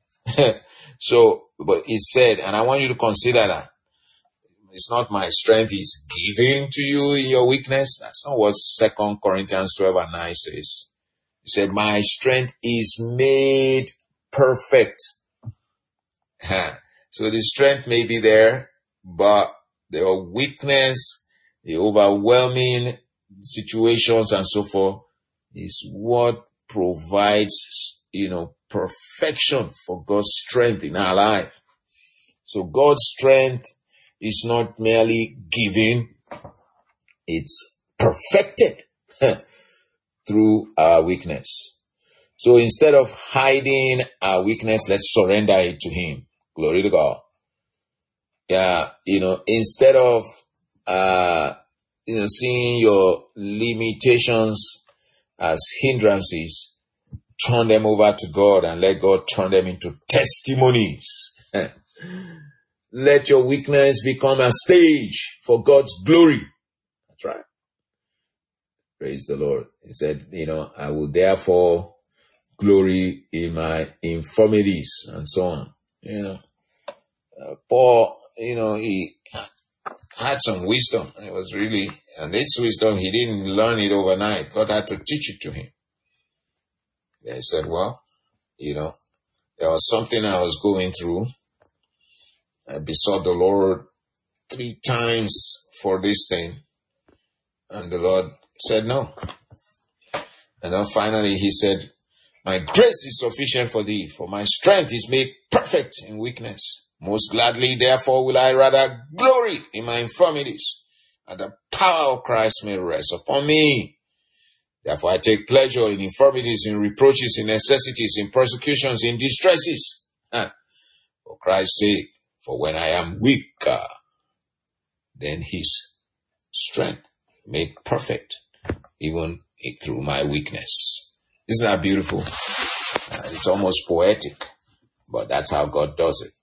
So, but he said, and I want you to consider that it's not my strength is given to you in your weakness. That's not what Second Corinthians twelve and nine says. He said, my strength is made perfect. So the strength may be there, but the weakness, the overwhelming situations and so forth is what provides, you know, perfection for God's strength in our life. So God's strength is not merely given, it's perfected through our weakness. So instead of hiding our weakness, let's surrender it to him. Glory to God. Yeah, you know, instead of, uh, you know, seeing your limitations as hindrances, turn them over to God and let God turn them into testimonies. Let your weakness become a stage for God's glory. That's right. Praise the Lord. He said, you know, I will therefore glory in my infirmities and so on. You know, uh, Paul, you know, he had some wisdom. It was really, and this wisdom, he didn't learn it overnight. God had to teach it to him. They said, well, you know, there was something I was going through. I besought the Lord three times for this thing. And the Lord said no. And then finally he said, my grace is sufficient for thee, for my strength is made perfect in weakness. Most gladly, therefore, will I rather glory in my infirmities, and the power of Christ may rest upon me. Therefore, I take pleasure in infirmities, in reproaches, in necessities, in persecutions, in distresses, huh, for Christ's sake. For when I am weaker, then his strength made perfect, even through my weakness. Isn't that beautiful? Uh, it's almost poetic, but that's how God does it.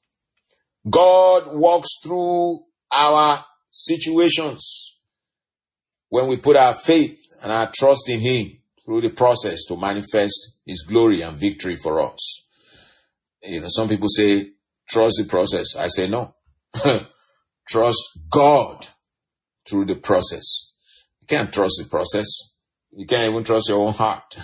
God walks through our situations when we put our faith and our trust in him through the process to manifest his glory and victory for us. You know, some people say, trust the process. I say, no. Trust God through the process. You can't trust the process. You can't even trust your own heart.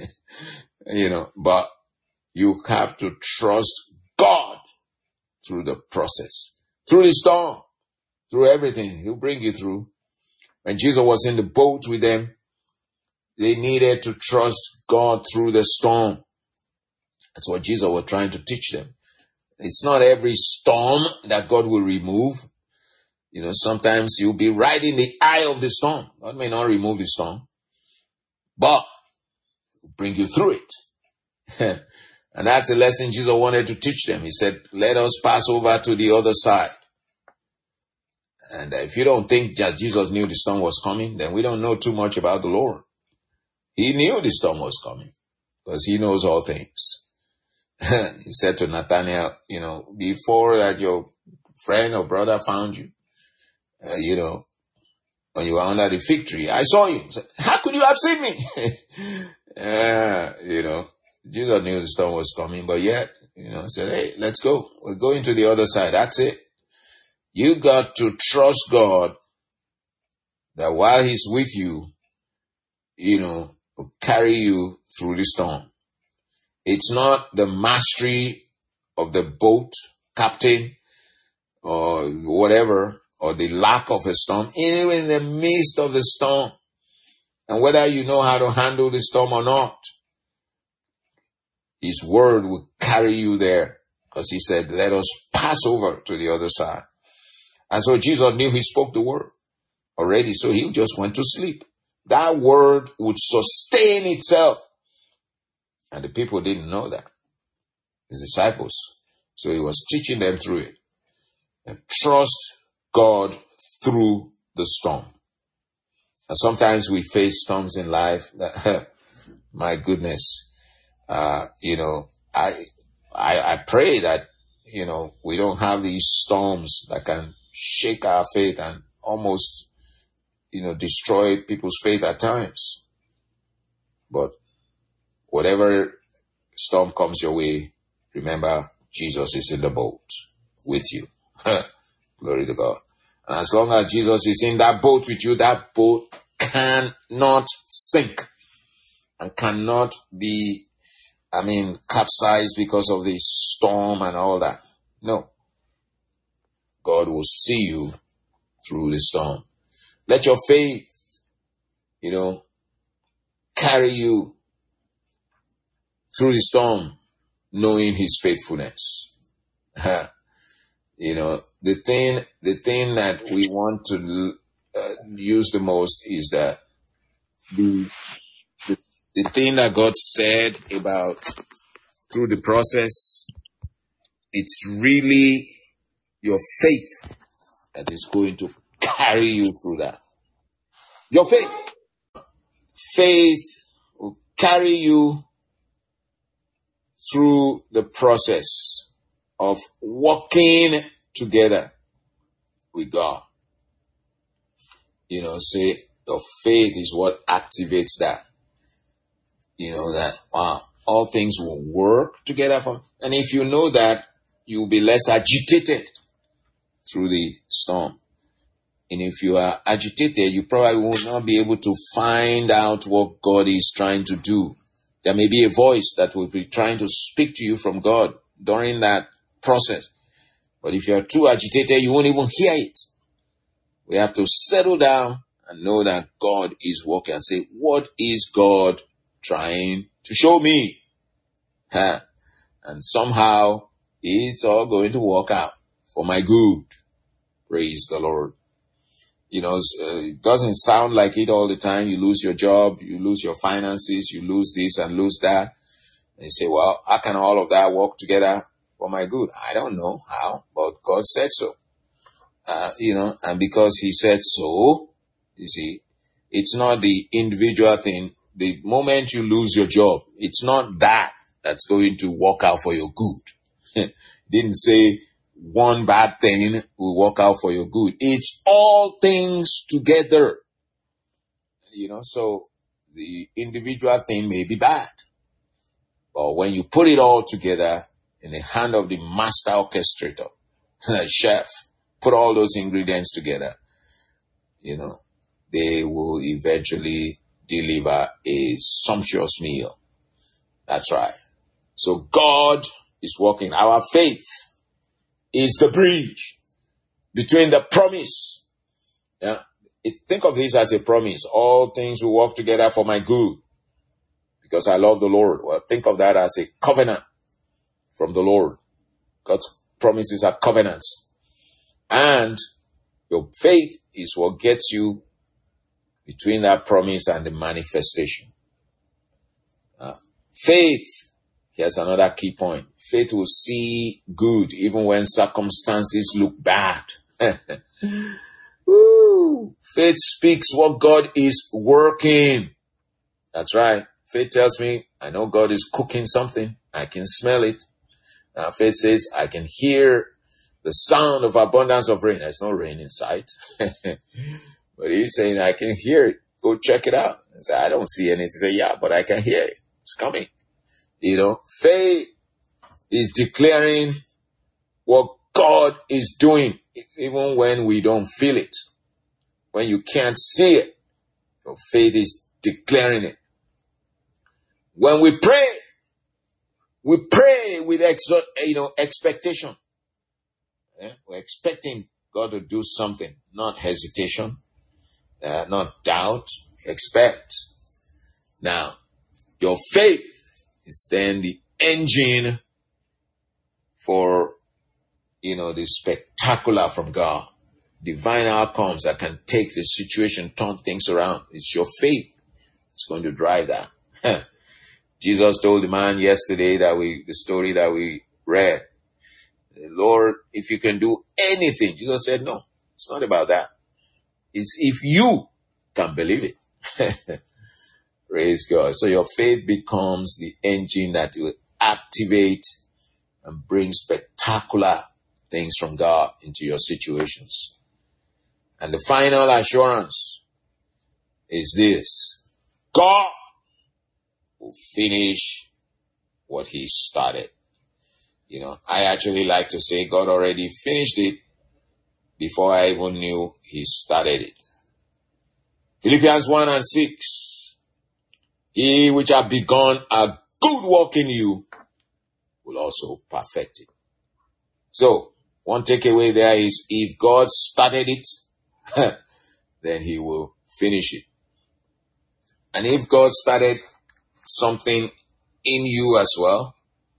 You know, but you have to trust God through the process, through the storm, through everything. He'll bring you through. When Jesus was in the boat with them, they needed to trust God through the storm. That's what Jesus was trying to teach them. It's not every storm that God will remove. You know, sometimes you'll be right in the eye of the storm. God may not remove the storm, but he'll bring you through it. And that's the lesson Jesus wanted to teach them. He said, let us pass over to the other side. And if you don't think that Jesus knew the storm was coming, then we don't know too much about the Lord. He knew the storm was coming because he knows all things. He said to Nathanael, you know, before that your friend or brother found you, uh, you know, when you were under the fig tree, I saw you. Said, how could you have seen me? uh, you know, Jesus knew the storm was coming, but yet, you know, said, hey, let's go. We're going to the other side. That's it. You got to trust God that while he's with you, you know, will carry you through the storm. It's not the mastery of the boat captain or whatever, or the lack of a storm, even in the midst of the storm. And whether you know how to handle the storm or not, his word will carry you there. Because he said, let us pass over to the other side. And so Jesus knew he spoke the word already, so he just went to sleep. That word would sustain itself. And the people didn't know that. His disciples. So he was teaching them through it. And trust God through the storm. And sometimes we face storms in life that, my goodness, uh, you know, I, I, I pray that, you know, we don't have these storms that can shake our faith and almost, you know, destroy people's faith at times. But whatever storm comes your way, remember Jesus is in the boat with you. Glory to God. And as long as Jesus is in that boat with you, that boat cannot sink and cannot be, I mean, capsized because of the storm and all that. No. God will see you through the storm. Let your faith, you know, carry you through the storm, knowing his faithfulness. You know, the thing, the thing that we want to uh, use the most is that the, the, the thing that God said about through the process, it's really your faith that is going to carry you through that. Your faith. Faith will carry you through the process of walking together with God. You know, say the faith is what activates that. You know, that wow, all things will work together for me. And if you know that, you'll be less agitated through the storm. And if you are agitated, you probably will not be able to find out what God is trying to do There may be a voice that will be trying to speak to you from God during that process. But if you're too agitated, you won't even hear it. We have to settle down and know that God is working and say, what is God trying to show me? Huh? And somehow it's all going to work out for my good. Praise the Lord. You know, it doesn't sound like it all the time. You lose your job, you lose your finances, you lose this and lose that. And you say, well, how can all of that work together for my good? I don't know how, but God said so. Uh, you know, and because he said so, you see, it's not the individual thing. The moment you lose your job, it's not that that's going to work out for your good. Didn't say one bad thing will work out for your good. It's all things together. You know, so the individual thing may be bad. But when you put it all together in the hand of the master orchestrator, chef, put all those ingredients together, you know, they will eventually deliver a sumptuous meal. That's right. So God is working. Our faith is the bridge between the promise. Yeah. It, think of this as a promise. All things will work together for my good because I love the Lord. Well, think of that as a covenant from the Lord. God's promises are covenants. And your faith is what gets you between that promise and the manifestation. Uh, faith, here's another key point. Faith will see good even when circumstances look bad. Woo. Faith speaks what God is working. That's right. Faith tells me, I know God is cooking something. I can smell it. Uh, faith says, I can hear the sound of abundance of rain. There's no rain in sight. But he's saying, I can hear it. Go check it out. I say, I don't see anything. Say, yeah, but I can hear it. It's coming. You know, faith is declaring what God is doing, even when we don't feel it. When you can't see it, your faith is declaring it. When we pray, we pray with ex- you know, expectation. Yeah? We're expecting God to do something, not hesitation, uh, not doubt. Expect. Now, your faith is then the engine for, you know, the spectacular from God. Divine outcomes that can take the situation, turn things around. It's your faith. It's going to drive that. Jesus told the man yesterday that we, the story that we read, Lord, if you can do anything. Jesus said, no, it's not about that. It's if you can believe it. Praise God. So your faith becomes the engine that will activate and bring spectacular things from God into your situations. And the final assurance is this: God will finish what he started. You know, I actually like to say God already finished it before I even knew he started it. Philippians one and six. He which hath begun a good work in you will also perfect it. So, one takeaway there is if God started it, then he will finish it. And if God started something in you as well,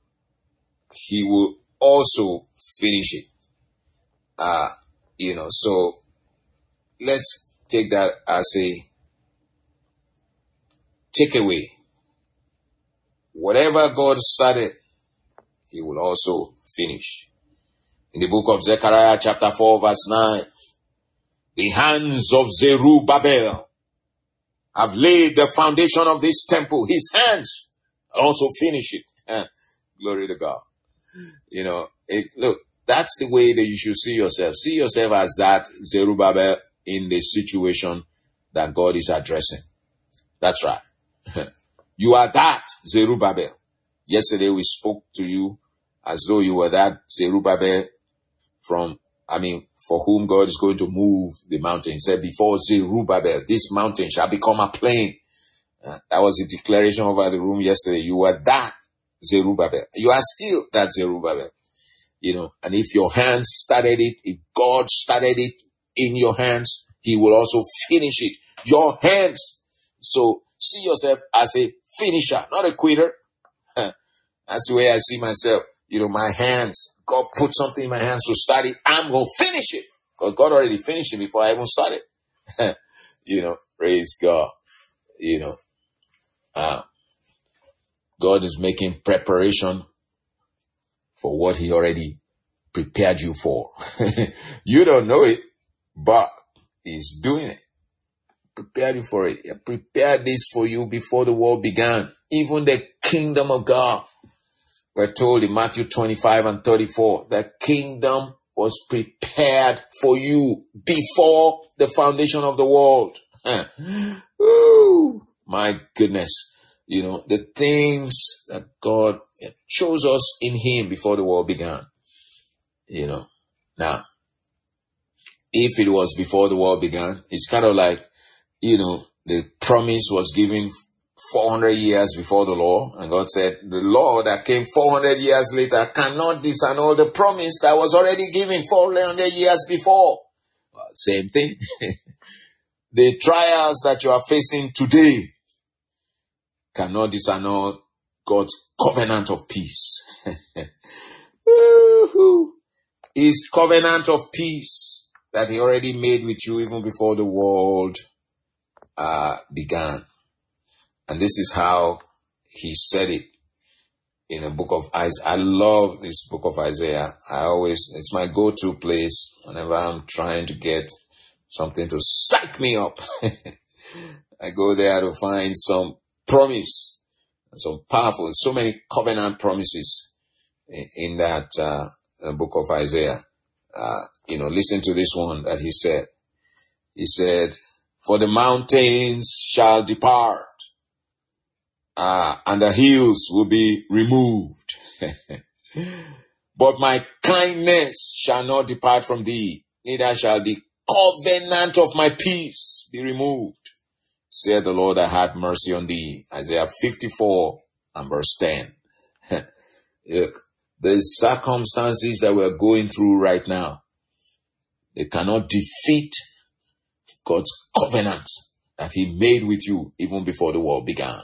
he will also finish it. Uh, you know, so let's take that as a takeaway. Whatever God started, he will also finish. In the book of Zechariah chapter four verse nine, the hands of Zerubbabel have laid the foundation of this temple. His hands also finish it. Eh, glory to God. You know, it, look, that's the way that you should see yourself. See yourself as that Zerubbabel in the situation that God is addressing. That's right. You are that Zerubbabel. Yesterday we spoke to you as though you were that Zerubbabel from, I mean, for whom God is going to move the mountain. He said, before Zerubbabel, this mountain shall become a plain. Uh, that was a declaration over the room yesterday. You were that Zerubbabel. You are still that Zerubbabel. You know, and if your hands started it, if God started it in your hands, he will also finish it. Your hands. So see yourself as a finisher, not a quitter. That's the way I see myself. You know, my hands, God put something in my hands to start it. I'm going to finish it. Because God already finished it before I even started. You know, praise God. You know, uh, God is making preparation for what he already prepared you for. You don't know it, but he's doing it. Prepared you for it. He prepared this for you before the world began. Even the kingdom of God. We're told in Matthew twenty-five and thirty-four, the kingdom was prepared for you before the foundation of the world. Ooh, my goodness. You know, the things that God chose us in him before the world began. You know, now, if it was before the world began, it's kind of like, you know, the promise was given four hundred years before the law. And God said, the law that came four hundred years later cannot disannul the promise that was already given four hundred years before. Well, same thing. The trials that you are facing today cannot disannul God's covenant of peace. His covenant of peace that he already made with you even before the world uh, began. And this is how he said it in the book of Isaiah. I love this book of Isaiah. I always, it's my go-to place whenever I'm trying to get something to psych me up. I go there to find some promise, some powerful, so many covenant promises in, in that uh, in the book of Isaiah. Uh, you know, listen to this one that he said. He said, for the mountains shall depart, uh, and the hills will be removed. But my kindness shall not depart from thee, neither shall the covenant of my peace be removed, said the Lord that had mercy on thee. Isaiah fifty-four and verse ten. Look, the circumstances that we're going through right now, they cannot defeat God's covenant that he made with you even before the world began.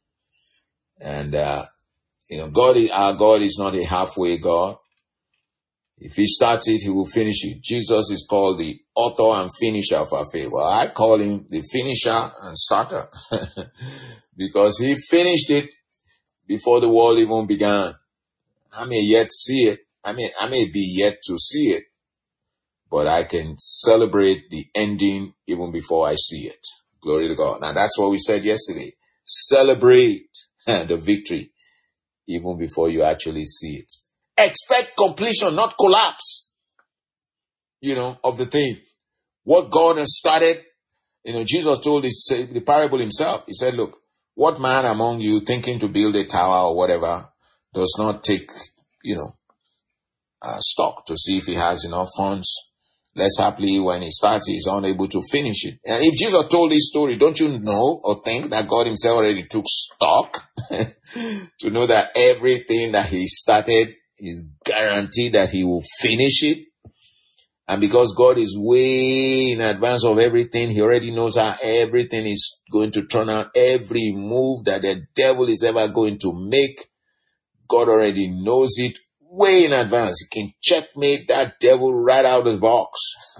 And, uh, you know, God, is, our God is not a halfway God. If he starts it, he will finish it. Jesus is called the author and finisher of our faith. Well, I call him the finisher and starter because he finished it before the world even began. I may yet see it. I may, I may be yet to see it, but I can celebrate the ending even before I see it. Glory to God. Now that's what we said yesterday. Celebrate the victory even before you actually see it. Expect completion, not collapse, you know, of the thing. What God has started, you know, Jesus told this, the parable himself. He said, look, what man among you thinking to build a tower or whatever does not take, you know, uh, stock to see if he has enough funds? Less happily, when he starts, he's unable to finish it. And if Jesus told this story, don't you know or think that God himself already took stock to know that everything that he started is guaranteed that he will finish it? And because God is way in advance of everything, he already knows how everything is going to turn out. Every move that the devil is ever going to make, God already knows it way in advance. He can checkmate that devil right out of the box.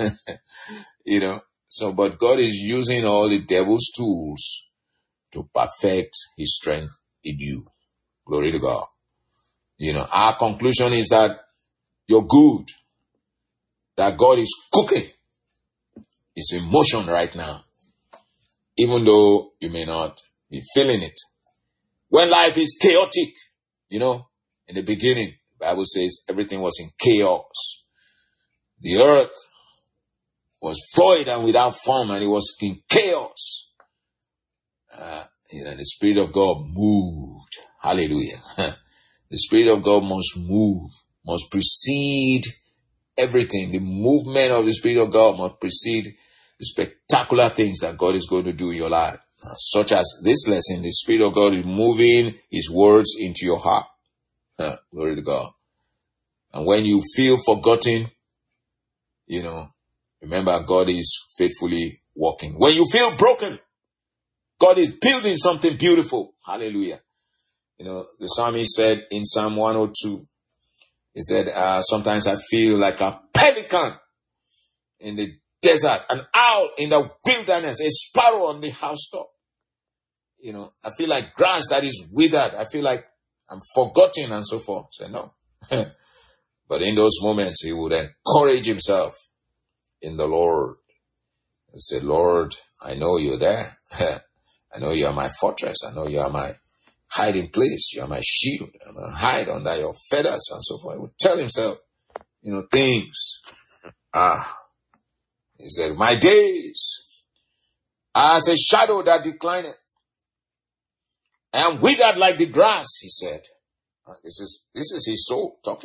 You know, so, but God is using all the devil's tools to perfect his strength in you. Glory to God. You know, our conclusion is that you're good, that God is cooking. It's in motion right now, even though you may not be feeling it. When life is chaotic, you know, in the beginning, the Bible says everything was in chaos. The earth was void and without form, and it was in chaos. Uh, you know, the Spirit of God moved. Hallelujah. The Spirit of God must move, must precede everything. The movement of the Spirit of God must precede the spectacular things that God is going to do in your life. Uh, such as this lesson, the Spirit of God is moving His words into your heart. Uh, glory to God. And when you feel forgotten, you know, remember God is faithfully working. When you feel broken, God is building something beautiful. Hallelujah. You know, the psalmist said in Psalm one oh two, he said, uh, sometimes I feel like a pelican in the desert, an owl in the wilderness, a sparrow on the housetop. You know, I feel like grass that is withered. I feel like I'm forgotten and so forth. So no. But in those moments, he would encourage himself in the Lord. He said, Lord, I know you're there. I know you are my fortress. I know you are my hiding place. You are my shield. I'm going to hide under your feathers and so forth. He would tell himself, you know, things. Ah, he said, my days are as a shadow that declineth. I am withered like the grass, he said. Uh, this is, this is his soul talking.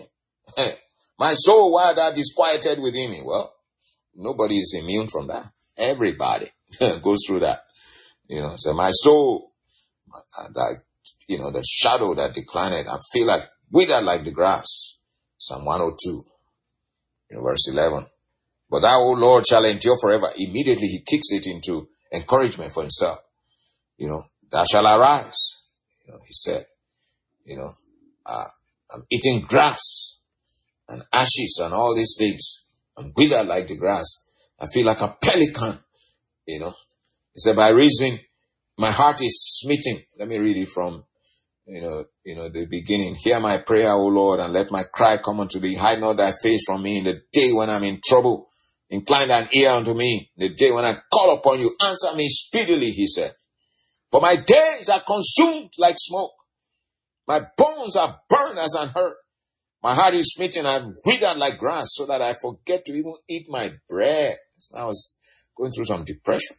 My soul, why that disquieted within me? Well, nobody is immune from that. Everybody goes through that. You know, so my soul, like, you know, the shadow that declined, I feel like withered like the grass. Psalm one oh two, you know, verse eleven. But thou, O Lord, shall endure forever. Immediately he kicks it into encouragement for himself. You know, thou shalt arise. You know, he said, you know, uh, I'm eating grass and ashes and all these things. I'm withered like the grass. I feel like a pelican, you know. He said, by reason, my heart is smitten. Let me read it from, you know, you know, the beginning. Hear my prayer, O Lord, and let my cry come unto thee. Hide not thy face from me in the day when I'm in trouble. Incline thine ear unto me. In the day when I call upon you, answer me speedily, he said. For my days are consumed like smoke. My bones are burned as an hurt. My heart is smitten and withered like grass, so that I forget to even eat my bread. I was going through some depression.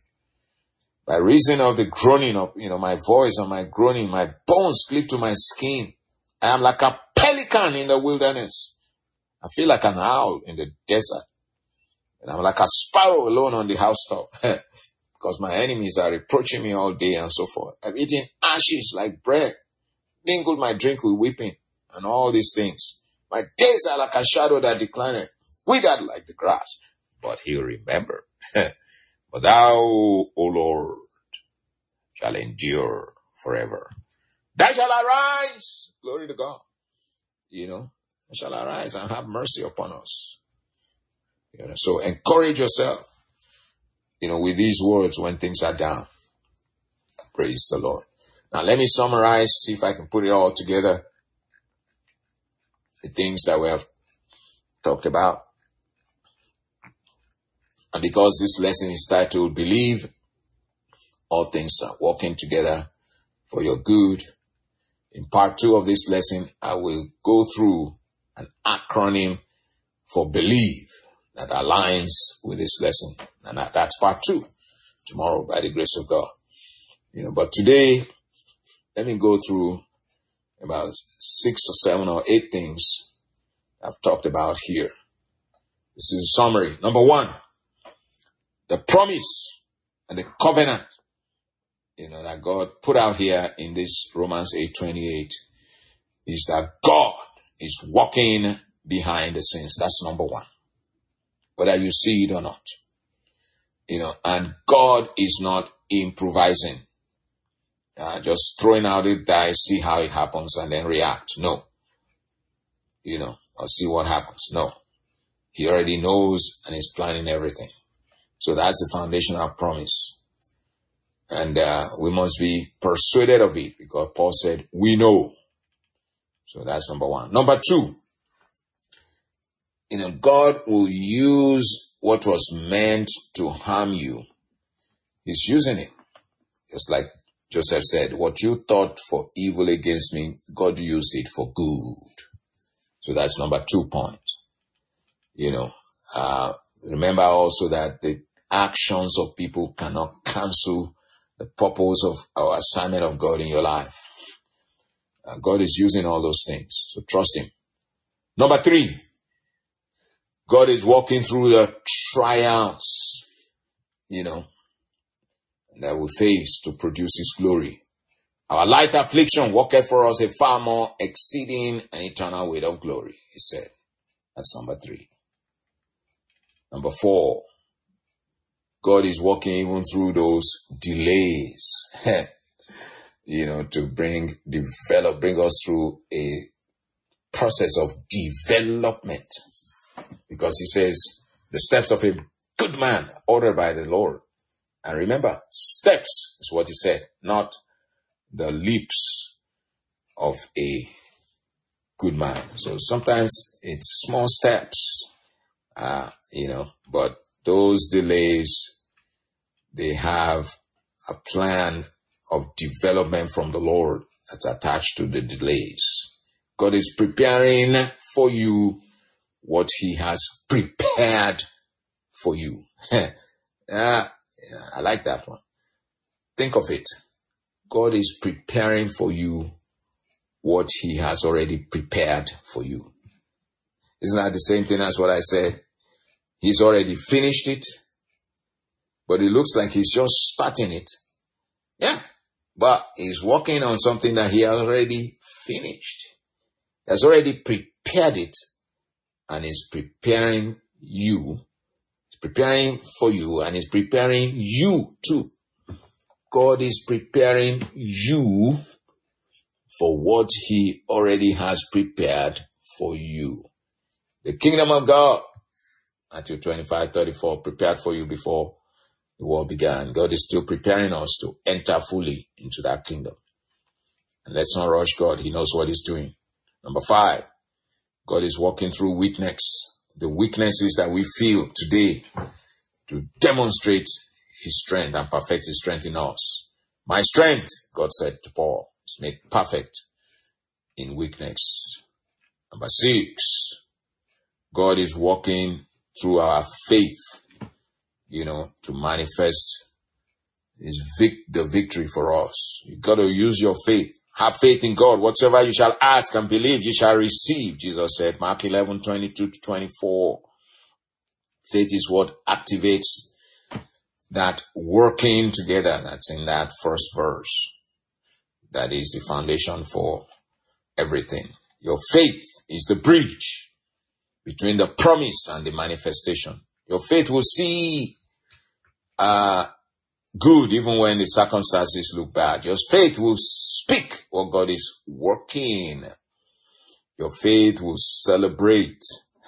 By reason of the groaning of, you know, my voice and my groaning, my bones cleave to my skin. I am like a pelican in the wilderness. I feel like an owl in the desert. And I'm like a sparrow alone on the housetop. Because my enemies are reproaching me all day and so forth. I've eaten ashes like bread. Mingled my drink with weeping and all these things. My days are like a shadow that declineth, withered like the grass. But he'll remember. But thou, O Lord, shall endure forever. Thou shalt arise. Glory to God. You know, thou shalt arise and have mercy upon us. You know, so encourage yourself, you know, with these words when things are down. Praise the Lord. Now, let me summarize, see if I can put it all together. The things that we have talked about. And because this lesson is titled, Believe All Things Are Working Together for Your Good. In part two of this lesson, I will go through an acronym for believe that aligns with this lesson. And that, that's part two tomorrow by the grace of God. You know, but today, let me go through about six or seven or eight things I've talked about here. This is a summary. Number one, the promise and the covenant, you know, that God put out here in this Romans eight twenty-eight is that God is working behind the scenes. That's number one. Whether you see it or not. You know, and God is not improvising. Uh, just throwing out a die, see how it happens, and then react. No. You know, or see what happens. No. He already knows and is planning everything. So that's the foundational promise. And uh, we must be persuaded of it because Paul said, we know. So that's number one. Number two, you know, God will use what was meant to harm you. He's using it. Just like Joseph said, what you thought for evil against me, God used it for good. So that's number two point. You know, uh, remember also that the actions of people cannot cancel the purpose of our assignment of God in your life. Uh, God is using all those things. So trust him. Number three, God is walking through the trials, you know, that we face to produce his glory. Our light affliction worketh for us a far more exceeding and eternal weight of glory, he said. That's number three. Number four, God is working even through those delays, you know, to bring, develop, bring us through a process of development. Because he says, the steps of a good man ordered by the Lord. And remember, steps is what he said, not the leaps of a good man. So sometimes it's small steps, uh, you know, but those delays, they have a plan of development from the Lord that's attached to the delays. God is preparing for you what he has prepared for you. uh, yeah, I like that one. Think of it. God is preparing for you what he has already prepared for you. Isn't that the same thing as what I said? He's already finished it, but it looks like he's just starting it. Yeah, but he's working on something that he has already finished. He has already prepared it, and is preparing you. He's preparing for you, and is preparing you too. God is preparing you for what he already has prepared for you. The kingdom of God, Matthew twenty-five thirty-four, prepared for you before the world began. God is still preparing us to enter fully into that kingdom. And let's not rush God. He knows what he's doing. Number five, God is walking through weakness. The weaknesses that we feel today to demonstrate his strength and perfect his strength in us. My strength, God said to Paul, is made perfect in weakness. Number six, God is walking through our faith, you know, to manifest his vic- the victory for us. You got to use your faith. Have faith in God. Whatsoever you shall ask and believe, you shall receive, Jesus said. Mark eleven twenty-two to twenty-four. Faith is what activates that working together. That's in that first verse. That is the foundation for everything. Your faith is the bridge between the promise and the manifestation. Your faith will see uh, good even when the circumstances look bad. Your faith will speak what God is working. Your faith will celebrate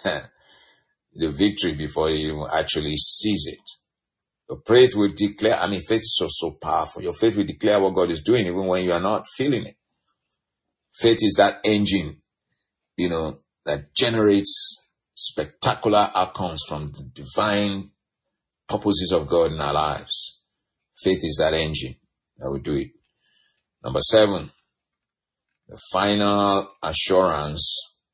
the victory before you actually sees it. Your faith will declare, I mean, faith is so, so powerful. Your faith will declare what God is doing even when you are not feeling it. Faith is that engine, you know, that generates spectacular outcomes from the divine purposes of God in our lives. Faith is that engine that will do it. Number seven, the final assurance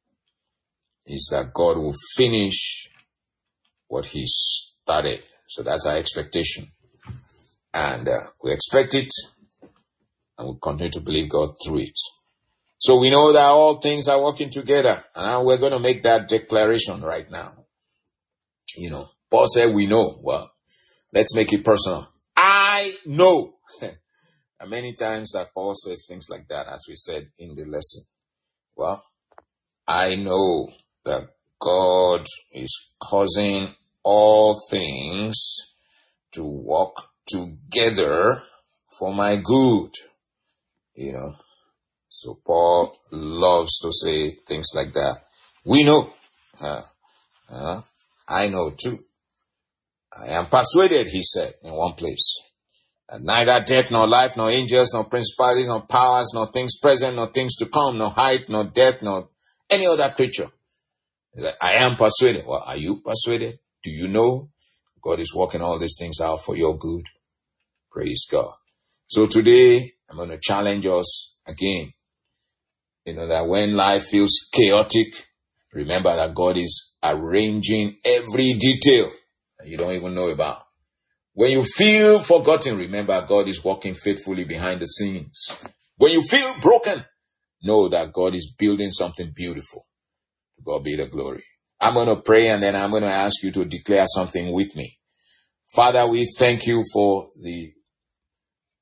is that God will finish what he started. So that's our expectation. And uh, we expect it, and we continue to believe God through it. So we know that all things are working together. And we're going to make that declaration right now. You know, Paul said we know. Well, let's make it personal. I know. And many times that Paul says things like that, as we said in the lesson. Well, I know that God is causing all things to work together for my good. You know. So Paul loves to say things like that. We know. Uh, uh, I know too. I am persuaded, he said in one place, that neither death, nor life, nor angels, nor principalities, nor powers, nor things present, nor things to come, nor height, nor depth, nor any other creature. I am persuaded. Well, are you persuaded? Do you know God is working all these things out for your good? Praise God. So today, I'm going to challenge us again. You know, that when life feels chaotic, remember that God is arranging every detail that you don't even know about. When you feel forgotten, remember God is working faithfully behind the scenes. When you feel broken, know that God is building something beautiful. To God be the glory. I'm going to pray, and then I'm going to ask you to declare something with me. Father, we thank you for the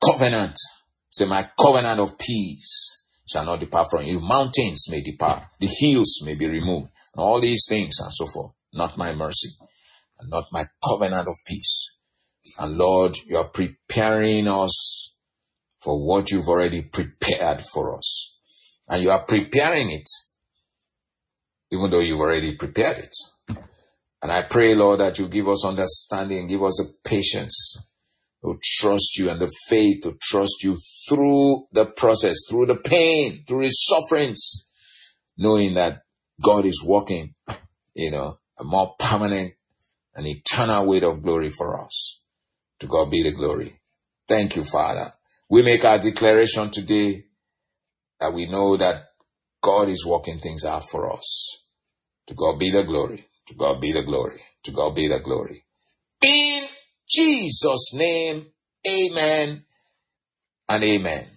covenant. Say, my covenant of peace shall not depart from you. Mountains may depart. The hills may be removed. And all these things and so forth. Not my mercy. And not my covenant of peace. And Lord, you are preparing us for what you've already prepared for us. And you are preparing it, even though you've already prepared it. And I pray, Lord, that you give us understanding, give us the patience to trust you and the faith to trust you through the process, through the pain, through the sufferings, knowing that God is working, you know, a more permanent and eternal weight of glory for us. To God be the glory. Thank you, Father. We make our declaration today that we know that God is working things out for us. To God be the glory. To God be the glory. To God be the glory. In Jesus' name, amen and amen.